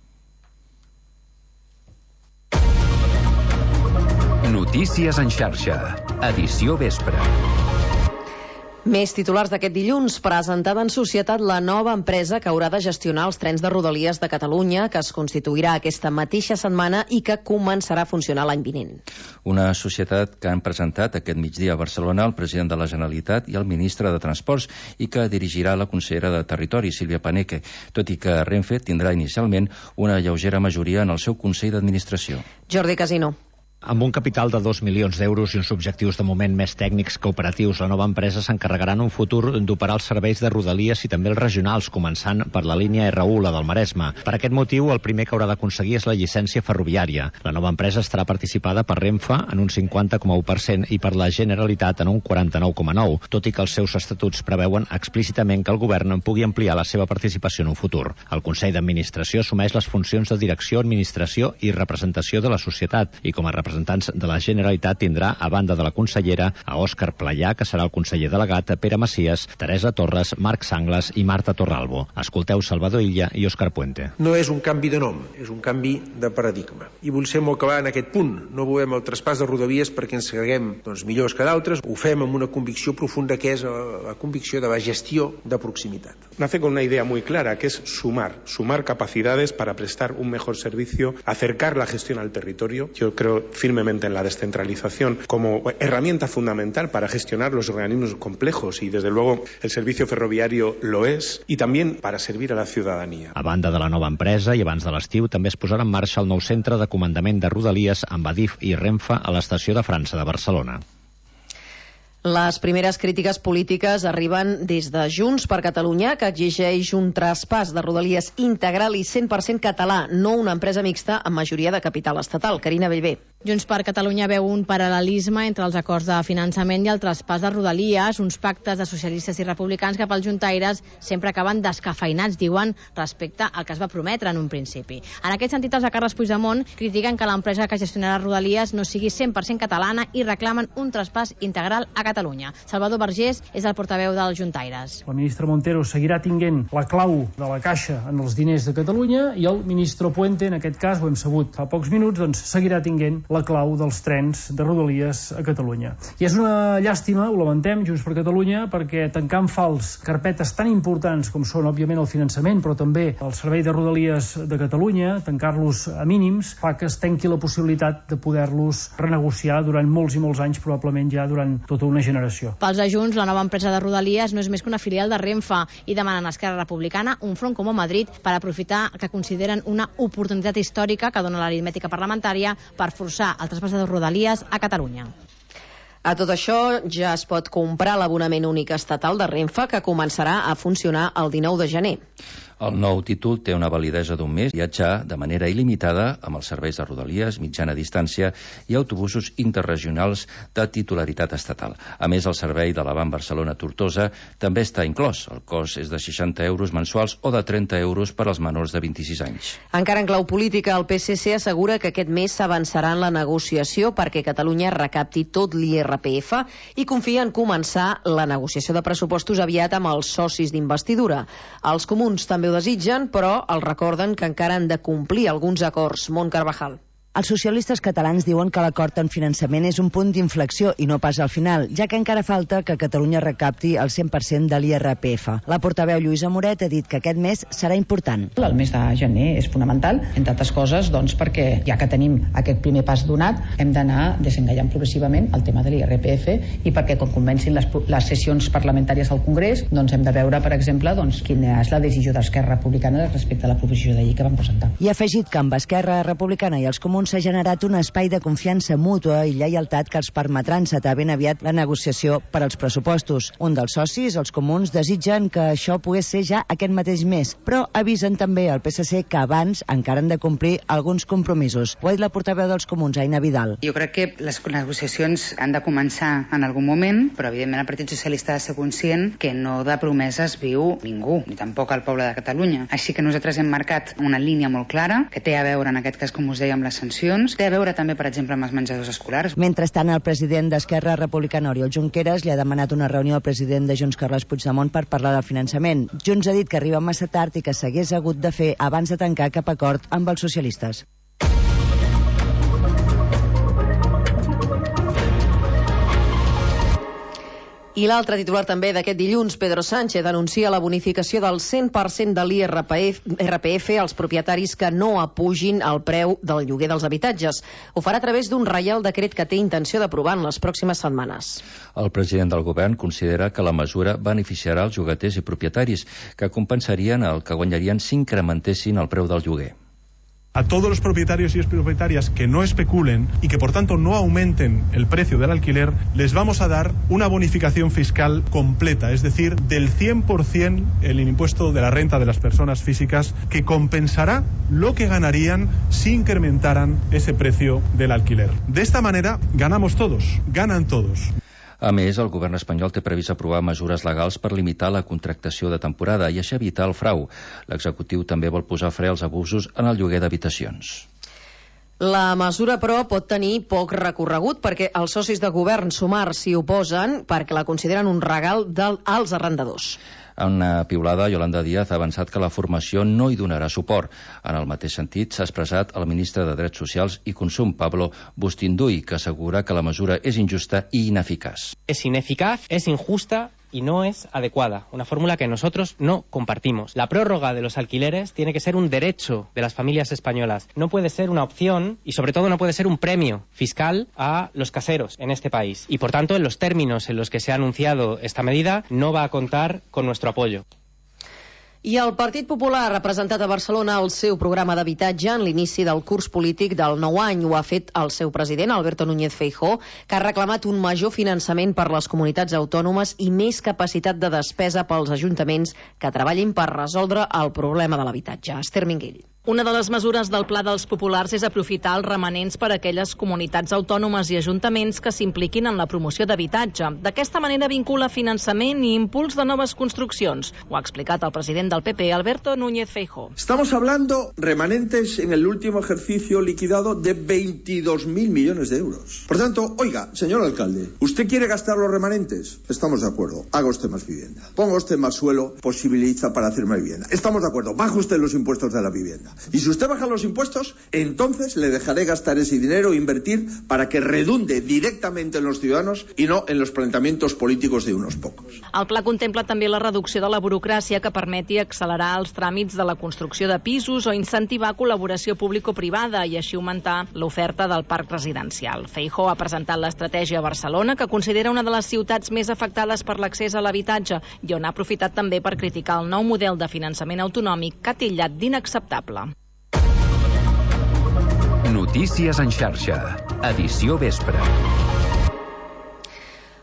Notícies en xarxa, edició vespre. Més titulars d'aquest dilluns. Presentada en societat la nova empresa que haurà de gestionar els trens de Rodalies de Catalunya, que es constituirà aquesta mateixa setmana i que començarà a funcionar l'any vinent. Una societat que han presentat aquest migdia a Barcelona el president de la Generalitat i el ministre de Transports i que dirigirà la consellera de Territori, Sílvia Paneque, tot i que Renfe tindrà inicialment una lleugera majoria en el seu Consell d'Administració. Jordi Casino. Amb un capital de 2 milions d'euros i uns objectius de moment més tècnics que operatius, la nova empresa s'encarregarà en un futur d'operar els serveis de Rodalies i també els regionals, començant per la línia R1, la del Maresme. Per aquest motiu, el primer que haurà d'aconseguir és la llicència ferroviària. La nova empresa estarà participada per Renfe en un 50,1% i per la Generalitat en un 49,9%, tot i que els seus estatuts preveuen explícitament que el govern en pugui ampliar la seva participació en un futur. El Consell d'Administració assumeix les funcions de direcció, administració i representació de la societat i com a representants de la Generalitat tindrà, a banda de la consellera, a Òscar Playà, que serà el conseller delegat, a Pere Macias, Teresa Torres, Marc Sanglas i Marta Torralbo. Escolteu Salvador Illa i Òscar Puente. No és un canvi de nom, és un canvi de paradigma. I vull ser molt clar en aquest punt. No volem el traspàs de Rodalies perquè ens creguem millors que d'altres. Ho fem amb una convicció profunda que és la convicció de la gestió de proximitat. Nace con una idea muy clara, que es sumar capacidades para prestar un mejor servicio, acercar la gestión al territorio. Yo creo firmemente en la descentralización como herramienta fundamental para gestionar los organismos complejos y, desde luego, el servicio ferroviario lo es, y también para servir a la ciudadanía. A banda de la nova empresa i abans de l'estiu també es posarà en marxa el nou centre de comandament de Rodalies amb Adif i Renfe a l'estació de França de Barcelona. Les primeres crítiques polítiques arriben des de Junts per Catalunya, que exigeix un traspàs de Rodalies integral i 100% català, no una empresa mixta amb majoria de capital estatal. Carina Bellver. Junts per Catalunya veu un paral·lelisme entre els acords de finançament i el traspàs de Rodalies, uns pactes de socialistes i republicans que pels juntaires sempre acaben descafeinats, diuen, respecte al que es va prometre en un principi. En aquest sentit, els de Carles Puigdemont critiquen que l'empresa que gestionarà Rodalies no sigui 100% catalana i reclamen un traspàs integral a Catalunya. Salvador Vergés és el portaveu dels juntaires. La ministra Montero seguirà tinguent la clau de la caixa en els diners de Catalunya i el ministre Puente, en aquest cas, ho hem sabut fa pocs minuts, seguirà tinguent la clau dels trens de Rodalies a Catalunya. I és una llàstima, ho lamentem, Junts per Catalunya, perquè tancar en fals carpetes tan importants com són, òbviament, el finançament, però també el servei de Rodalies de Catalunya, tancar-los a mínims, fa que es tanqui la possibilitat de poder-los renegociar durant molts i molts anys, probablement ja durant tota una generació. Pels Junts, la nova empresa de Rodalies no és més que una filial de Renfe i demanen a Esquerra Republicana un front com a Madrid per aprofitar que consideren una oportunitat històrica que dona l'aritmètica parlamentària per forçar el traspàs de Rodalies a Catalunya. A tot això ja es pot comprar l'abonament únic estatal de Renfe, que començarà a funcionar el 19 de gener. El nou títol té una validesa d'un mes, viatjar de manera il·limitada amb els serveis de rodalies, mitjana distància i autobusos interregionals de titularitat estatal. A més, el servei de l'Avant Barcelona-Tortosa també està inclòs. El cost és de 60 euros mensuals o de 30 euros per als menors de 26 anys. Encara en clau política, el PSC assegura que aquest mes s'avançarà en la negociació perquè Catalunya recapti tot l'IRPF i confia en començar la negociació de pressupostos aviat amb els socis d'investidura. Els comuns també ho desitgen, però els recorden que encara han de complir alguns acords. Mont Carvajal. Els socialistes catalans diuen que l'acord en finançament és un punt d'inflexió i no pas al final, ja que encara falta que Catalunya recapti el 100% de l'IRPF. La portaveu Lluïsa Moret ha dit que aquest mes serà important. El mes de gener és fonamental, entre altres coses, doncs, perquè ja que tenim aquest primer pas donat, hem d'anar desengaillant progressivament el tema de l'IRPF i perquè quan comencin les sessions parlamentàries al Congrés, doncs hem de veure, per exemple, doncs, quina és la decisió d'Esquerra Republicana respecte a la proposició de llei que vam presentar. I ha afegit que amb Esquerra Republicana i els comuns s'ha generat un espai de confiança mútua i lleialtat que els permetrà encetar ben aviat la negociació per als pressupostos. Un dels socis, els comuns, desitgen que això pogués ser ja aquest mateix mes, però avisen també al PSC que abans encara han de complir alguns compromisos. Ho ha dit la portaveu dels comuns, Aina Vidal. Jo crec que les negociacions han de començar en algun moment, però evidentment el Partit Socialista ha de ser conscient que no de promeses viu ningú, ni tampoc el poble de Catalunya. Així que nosaltres hem marcat una línia molt clara, que té a veure en aquest cas, com us deia, amb les sancions, té a veure també, per exemple, amb els menjadors escolars. Mentrestant, el president d'Esquerra Republicana, Oriol Junqueras, li ha demanat una reunió al president de Junts, Carles Puigdemont, per parlar del finançament. Junts ha dit que arriba massa tard i que s'hagués hagut de fer abans de tancar cap acord amb els socialistes. I l'altre titular també d'aquest dilluns, Pedro Sánchez anuncia la bonificació del 100% de l'IRPF als propietaris que no apugin el preu del lloguer dels habitatges. Ho farà a través d'un reial decret que té intenció d'aprovar en les pròximes setmanes. El president del govern considera que la mesura beneficiarà els llogaters i propietaris, que compensarien el que guanyarien si incrementessin el preu del lloguer. A todos los propietarios y propietarias que no especulen y que por tanto no aumenten el precio del alquiler, les vamos a dar una bonificación fiscal completa, es decir, del 100% el impuesto de la renta de las personas físicas, que compensará lo que ganarían si incrementaran ese precio del alquiler. De esta manera ganamos todos, ganan todos. A més, el govern espanyol té previst aprovar mesures legals per limitar la contractació de temporada i així evitar el frau. L'executiu també vol posar fre als abusos en el lloguer d'habitacions. La mesura, però, pot tenir poc recorregut perquè els socis de govern Sumar s'hi oposen perquè la consideren un regal als arrendadors. En una piulada, Yolanda Díaz ha avançat que la formació no hi donarà suport. En el mateix sentit, s'ha expressat el ministre de Drets Socials i Consum, Pablo Bustinduy, que assegura que la mesura és injusta i ineficaç. Es ineficaz, es injusta y no es adecuada, una fórmula que nosotros no compartimos. La prórroga de los alquileres tiene que ser un derecho de las familias españolas, no puede ser una opción y sobre todo no puede ser un premio fiscal a los caseros en este país. Y por tanto, en los términos en los que se ha anunciado esta medida, no va a contar con nuestro apoyo. I el Partit Popular ha presentat a Barcelona el seu programa d'habitatge en l'inici del curs polític del nou any. Ho ha fet el seu president, Alberto Núñez Feijóo, que ha reclamat un major finançament per les comunitats autònomes i més capacitat de despesa pels ajuntaments que treballin per resoldre el problema de l'habitatge. Esther Minguell. Una de les mesures del Pla dels Populars és aprofitar els remanents per a aquelles comunitats autònomes i ajuntaments que s'impliquin en la promoció d'habitatge. D'aquesta manera vincula finançament i impuls de noves construccions. Ho ha explicat el president del PP, Alberto Núñez Feijóo. Estamos hablando remanentes en el último ejercicio liquidado de 22.000 millones de euros. Por tanto, oiga, señor alcalde, ¿usted quiere gastar los remanentes? Estamos de acuerdo. Haga usted más vivienda. Ponga usted más suelo, posibiliza para hacer más vivienda. Estamos de acuerdo. Baje usted los impuestos de la vivienda. Y si usted baja los impuestos, entonces le dejaré gastar ese dinero e invertir para que redunde directamente en los ciudadanos y no en los planteamientos políticos de unos pocos. El pla contempla també la reducció de la burocràcia que permeti accelerar els tràmits de la construcció de pisos o incentivar col·laboració público-privada i així augmentar l'oferta del parc residencial. Feijóo ha presentat l'estratègia a Barcelona, que considera una de les ciutats més afectades per l'accés a l'habitatge i on ha aprofitat també per criticar el nou model de finançament autonòmic que ha titllat d'inacceptable. Notícies en xarxa, edició vespre.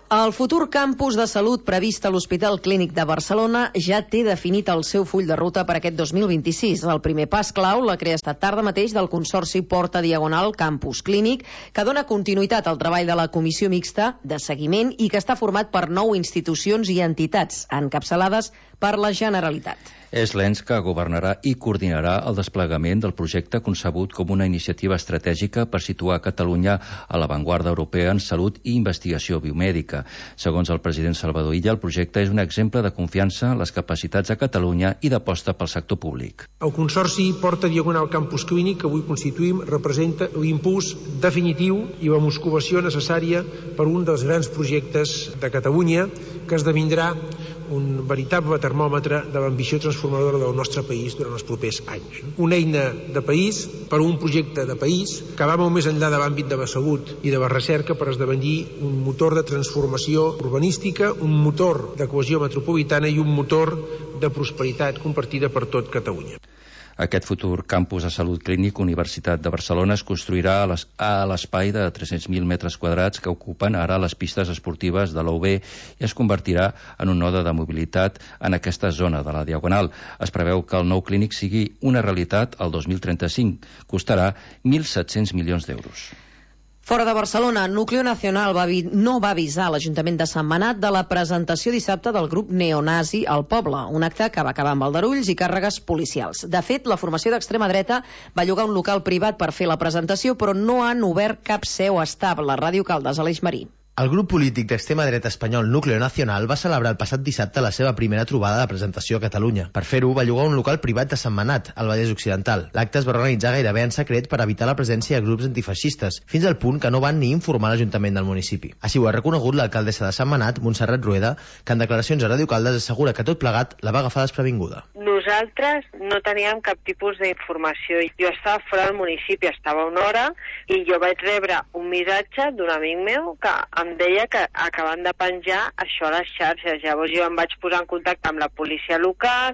El futur campus de salut previst a l'Hospital Clínic de Barcelona ja té definit el seu full de ruta per aquest 2026. El primer pas clau la crea esta tarda mateix del Consorci Porta Diagonal Campus Clínic, que dona continuïtat al treball de la Comissió Mixta de Seguiment i que està format per 9 institucions i entitats encapçalades per la Generalitat. És l'ENS que governarà i coordinarà el desplegament del projecte concebut com una iniciativa estratègica per situar Catalunya a l'avantguarda europea en salut i investigació biomèdica. Segons el president Salvador Illa, el projecte és un exemple de confiança en les capacitats de Catalunya i d'aposta pel sector públic. El Consorci Porta Diagonal Campus Clínic que avui constituïm representa l'impuls definitiu i la musculació necessària per un dels grans projectes de Catalunya que esdevindrà un veritable termòmetre de l'ambició transformadora del nostre país durant els propers anys. Una eina de país per un projecte de país que va molt més enllà de l'àmbit de la salut i de la recerca per esdevenir un motor de transformació urbanística, un motor de cohesió metropolitana i un motor de prosperitat compartida per tot Catalunya. Aquest futur campus de salut clínic Universitat de Barcelona es construirà a l'espai de 300.000 metres quadrats que ocupen ara les pistes esportives de l'UB i es convertirà en un node de mobilitat en aquesta zona de la Diagonal. Es preveu que el nou clínic sigui una realitat el 2035. Costarà 1.700 milions d'euros. Fora de Barcelona, Núcleo Nacional no va avisar l'Ajuntament de Sentmenat de la presentació dissabte del grup neonazi al poble, un acte que va acabar amb aldarulls i càrregues policials. De fet, la formació d'extrema dreta va llogar un local privat per fer la presentació, però no han obert cap seu estable. Ràdio Caldes, Aleix Marí. El grup polític d'extrema dreta espanyol Núcleo Nacional va celebrar el passat dissabte la seva primera trobada de presentació a Catalunya. Per fer-ho, va llogar un local privat de Sentmenat, al Vallès Occidental. L'acte es va organitzar gairebé en secret per evitar la presència de grups antifeixistes, fins al punt que no van ni informar l'Ajuntament del municipi. Així ho ha reconegut l'alcaldessa de Sentmenat, Montserrat Rueda, que en declaracions a Ràdio Caldes assegura que tot plegat la va agafar desprevinguda. Nosaltres no teníem cap tipus d'informació. Jo estava fora del municipi, estava una hora, i jo vaig rebre un missatge d'un amic meu que em deia que acaben de penjar això a les xarxes. Llavors jo em vaig posar en contacte amb la policia local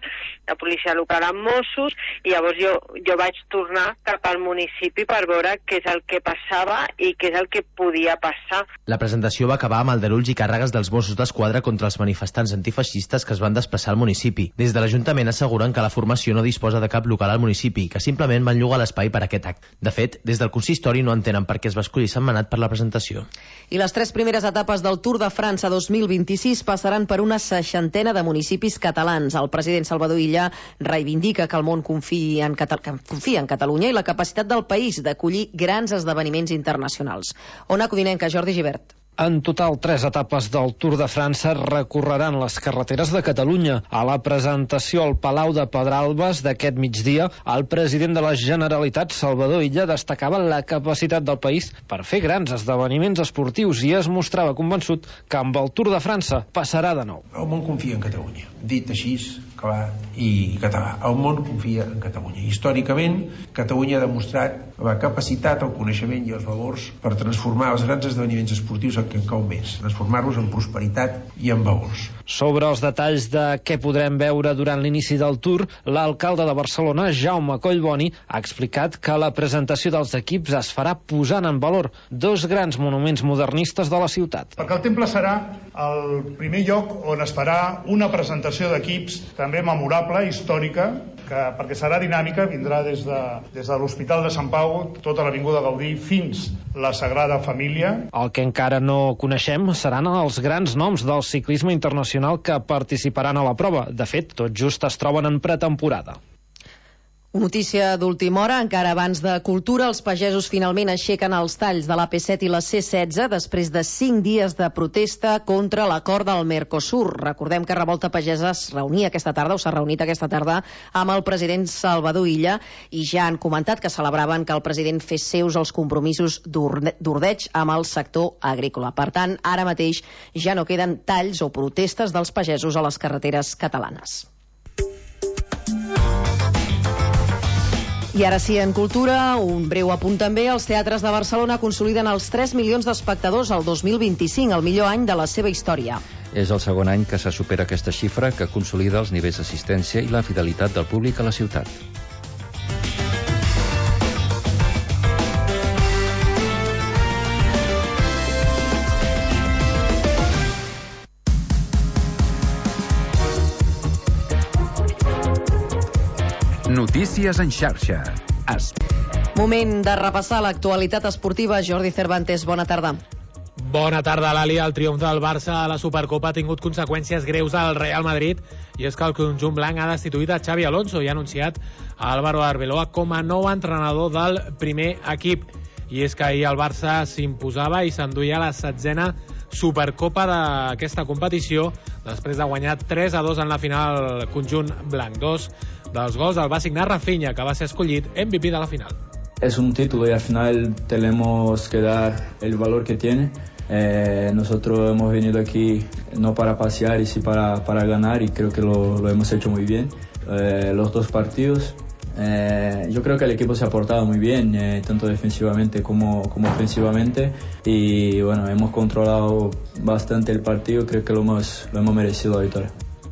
amb Mossos, i llavors jo vaig tornar cap al municipi per veure què és el que passava i què és el que podia passar. La presentació va acabar amb aldarulls i càrregues dels Mossos d'Esquadra contra els manifestants antifeixistes que es van desplaçar al municipi. Des de l'Ajuntament asseguren que la formació no disposa de cap local al municipi, que simplement van llogar l'espai per a aquest acte. De fet, des del consistori no entenen per què es va escollir Sentmenat per la presentació. I les 3 primeres etapes del Tour de França 2026 passaran per una 60ena de municipis catalans. El president Salvador Illa reivindica que el món confia en Catalunya i la capacitat del país d'acollir grans esdeveniments internacionals. Ona Codinenca, Jordi Givert. En total, 3 etapes del Tour de França recorreran les carreteres de Catalunya. A la presentació al Palau de Pedralbes d'aquest migdia, el president de la Generalitat, Salvador Illa, destacava la capacitat del país per fer grans esdeveniments esportius i es mostrava convençut que amb el Tour de França passarà de nou. El món confia en Catalunya. Dit així, clar i català. El món confia en Catalunya. Històricament, Catalunya ha demostrat la capacitat, el coneixement i els valors per transformar els grans esdeveniments esportius que en cau més, transformar-los en prosperitat i en valors. Sobre els detalls de què podrem veure durant l'inici del Tour, l'alcalde de Barcelona, Jaume Collboni, ha explicat que la presentació dels equips es farà posant en valor 2 grans monuments modernistes de la ciutat. Perquè el temple serà el primer lloc on es farà una presentació d'equips també memorable, històrica, perquè serà dinàmica, vindrà des de l'Hospital de Sant Pau, tota l'Avinguda Gaudí, fins la Sagrada Família. El que encara no coneixem seran els grans noms del ciclisme internacional que participaran a la prova. De fet, tot just es troben en pretemporada. Una notícia d'última hora, encara abans de cultura, els pagesos finalment aixequen els talls de l'AP7 i la C16 després de 5 dies de protesta contra l'acord del Mercosur. Recordem que Revolta Pagesa s'ha reunit aquesta tarda amb el president Salvador Illa i ja han comentat que celebraven que el president fes seus els compromisos d'ordeig amb el sector agrícola. Per tant, ara mateix ja no queden talls o protestes dels pagesos a les carreteres catalanes. I ara sí, en cultura, un breu apunt també. Els teatres de Barcelona consoliden els 3 milions d'espectadors al 2025, el millor any de la seva història. És el segon any que se supera aquesta xifra, que consolida els nivells d'assistència i la fidelitat del públic a la ciutat. Notícies en xarxa. Moment de repassar l'actualitat esportiva. Jordi Cervantes, bona tarda. Bona tarda, Lali. El triomf del Barça a la Supercopa ha tingut conseqüències greus al Real Madrid, i és que el conjunt blanc ha destituït a Xavi Alonso i ha anunciat a Álvaro Arbeloa com a nou entrenador del primer equip. I és que ahir el Barça s'imposava i s'enduia la 16a Supercopa d'aquesta competició després de guanyar 3-2 en la final conjunt blanc. 2 dels gols el va signar Rafinha, que va ser escollit MVP de la final. Es un título y al final tenemos que dar el valor que tiene. Nosotros hemos venido aquí no para pasear y sí para ganar, y creo que lo hemos hecho muy bien. Los 2 partidos, yo creo que el equipo se ha portado muy bien, tanto defensivamente como ofensivamente, y bueno, hemos controlado bastante el partido. Creo que lo hemos merecido la victoria.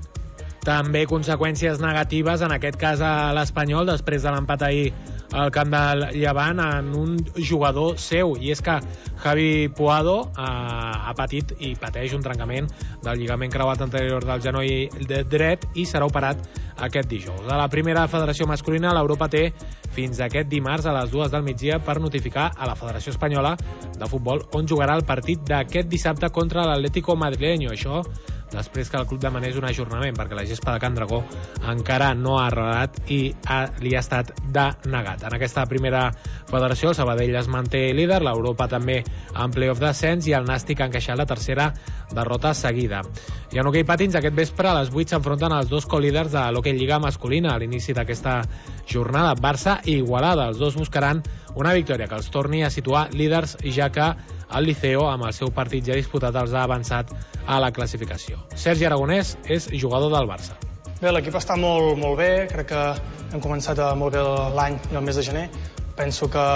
També conseqüències negatives, en aquest cas a l'Espanyol, després de l'empat ahir al camp del Llevant en un jugador seu, i és que Javi Puado ha patit i pateix un trencament del lligament creuat anterior del genoll dret i serà operat aquest dijous. A la primera federació masculina, l'Europa té fins aquest dimarts a les 2 del migdia per notificar a la Federació Espanyola de Futbol on jugarà el partit d'aquest dissabte contra l'Atlético Madrileño. Això després que el club demanés un ajornament perquè la gespa de Can Dragó encara no ha arrelat i li ha estat denegat. En aquesta primera federació el Sabadell es manté líder, l'Europa també en playoff d'ascens, i el Nàstic ha encaixat la tercera derrota seguida. I en hoquei patins, aquest vespre a les 8 s'enfronten els 2 colíders de l'hoquei lliga masculina a l'inici d'aquesta jornada, Barça i Igualada. Els 2 buscaran una victòria que els torni a situar líders, ja que el Liceo, amb el seu partit ja disputat, els ha avançat a la classificació. Sergi Aragonès és jugador del Barça. Bé, l'equip està molt bé, crec que hem començat molt bé l'any i el mes de gener. Penso que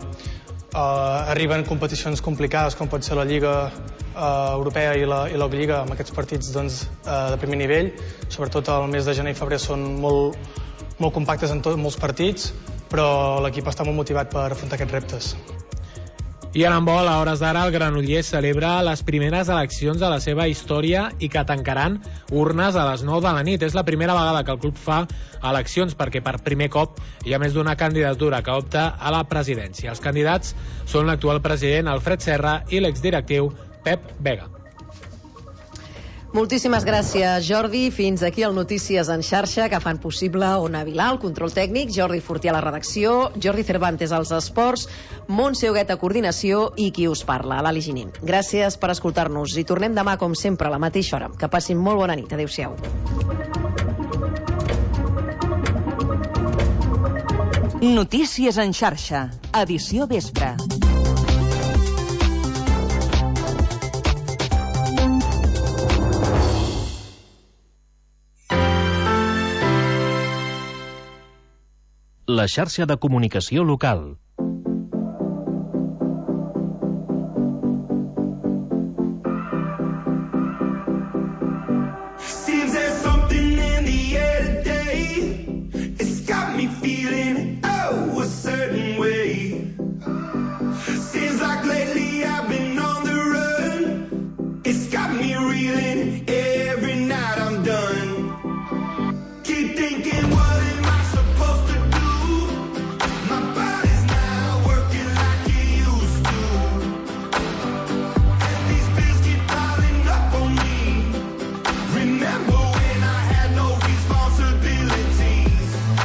arriben competicions complicades com pot ser la Lliga Europea i la Lliga, amb aquests partits de primer nivell. Sobretot el mes de gener i febrer són molt compactes en molts partits, però l'equip està molt motivat per afrontar aquests reptes. I en handbol, a hores d'ara, el Granollers celebra les primeres eleccions de la seva història i que tancaran urnes a les 9 de la nit. És la primera vegada que el club fa eleccions, perquè per primer cop hi ha més d'una candidatura que opta a la presidència. Els candidats són l'actual president Alfred Serra i l'exdirectiu Pep Vega. Moltíssimes gràcies, Jordi. Fins aquí el Notícies en xarxa, que fan possible Ona Vilà, el control tècnic, Jordi Fortià a la redacció, Jordi Cervantes als esports, Montse Huguet a coordinació i qui us parla, l'Ali Giner. Gràcies per escoltar-nos i tornem demà, com sempre, a la mateixa hora. Que passin molt bona nit. Adéu-siau. Notícies en xarxa, edició vespre. La xarxa de comunicació local. Seems there's something in the air today. It's got me feeling a certain way. Seems like lately I've been on the run. It's got me reeling every night I'm done. Keep thinking, what am I supposed to do? My body's not working like it used to. And these bills keep piling up on me. Remember when I had no responsibilities?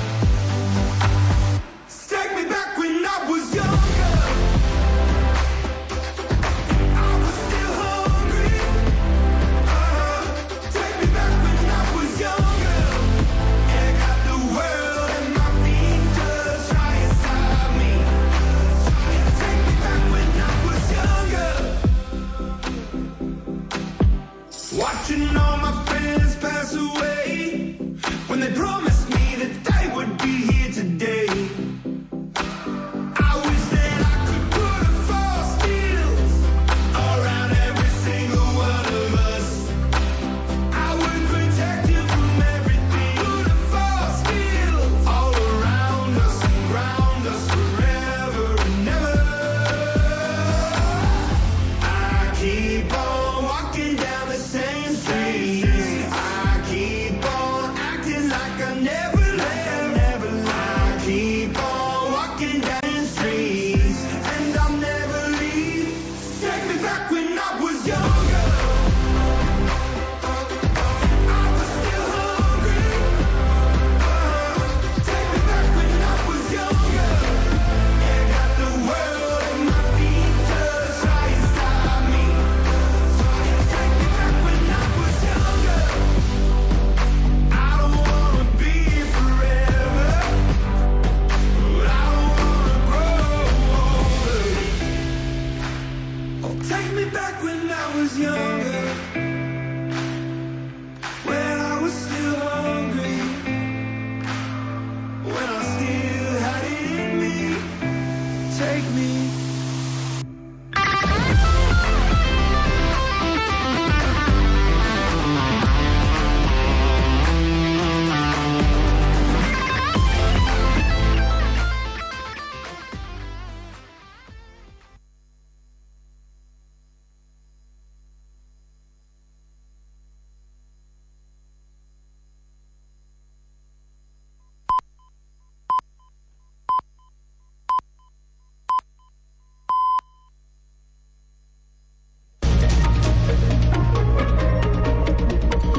Take me back when I was younger. I was still hungry. Take me back when I was younger. And I got the world at my feet, just right inside me. Take me back when I was younger. Watching all my friends pass away when they promised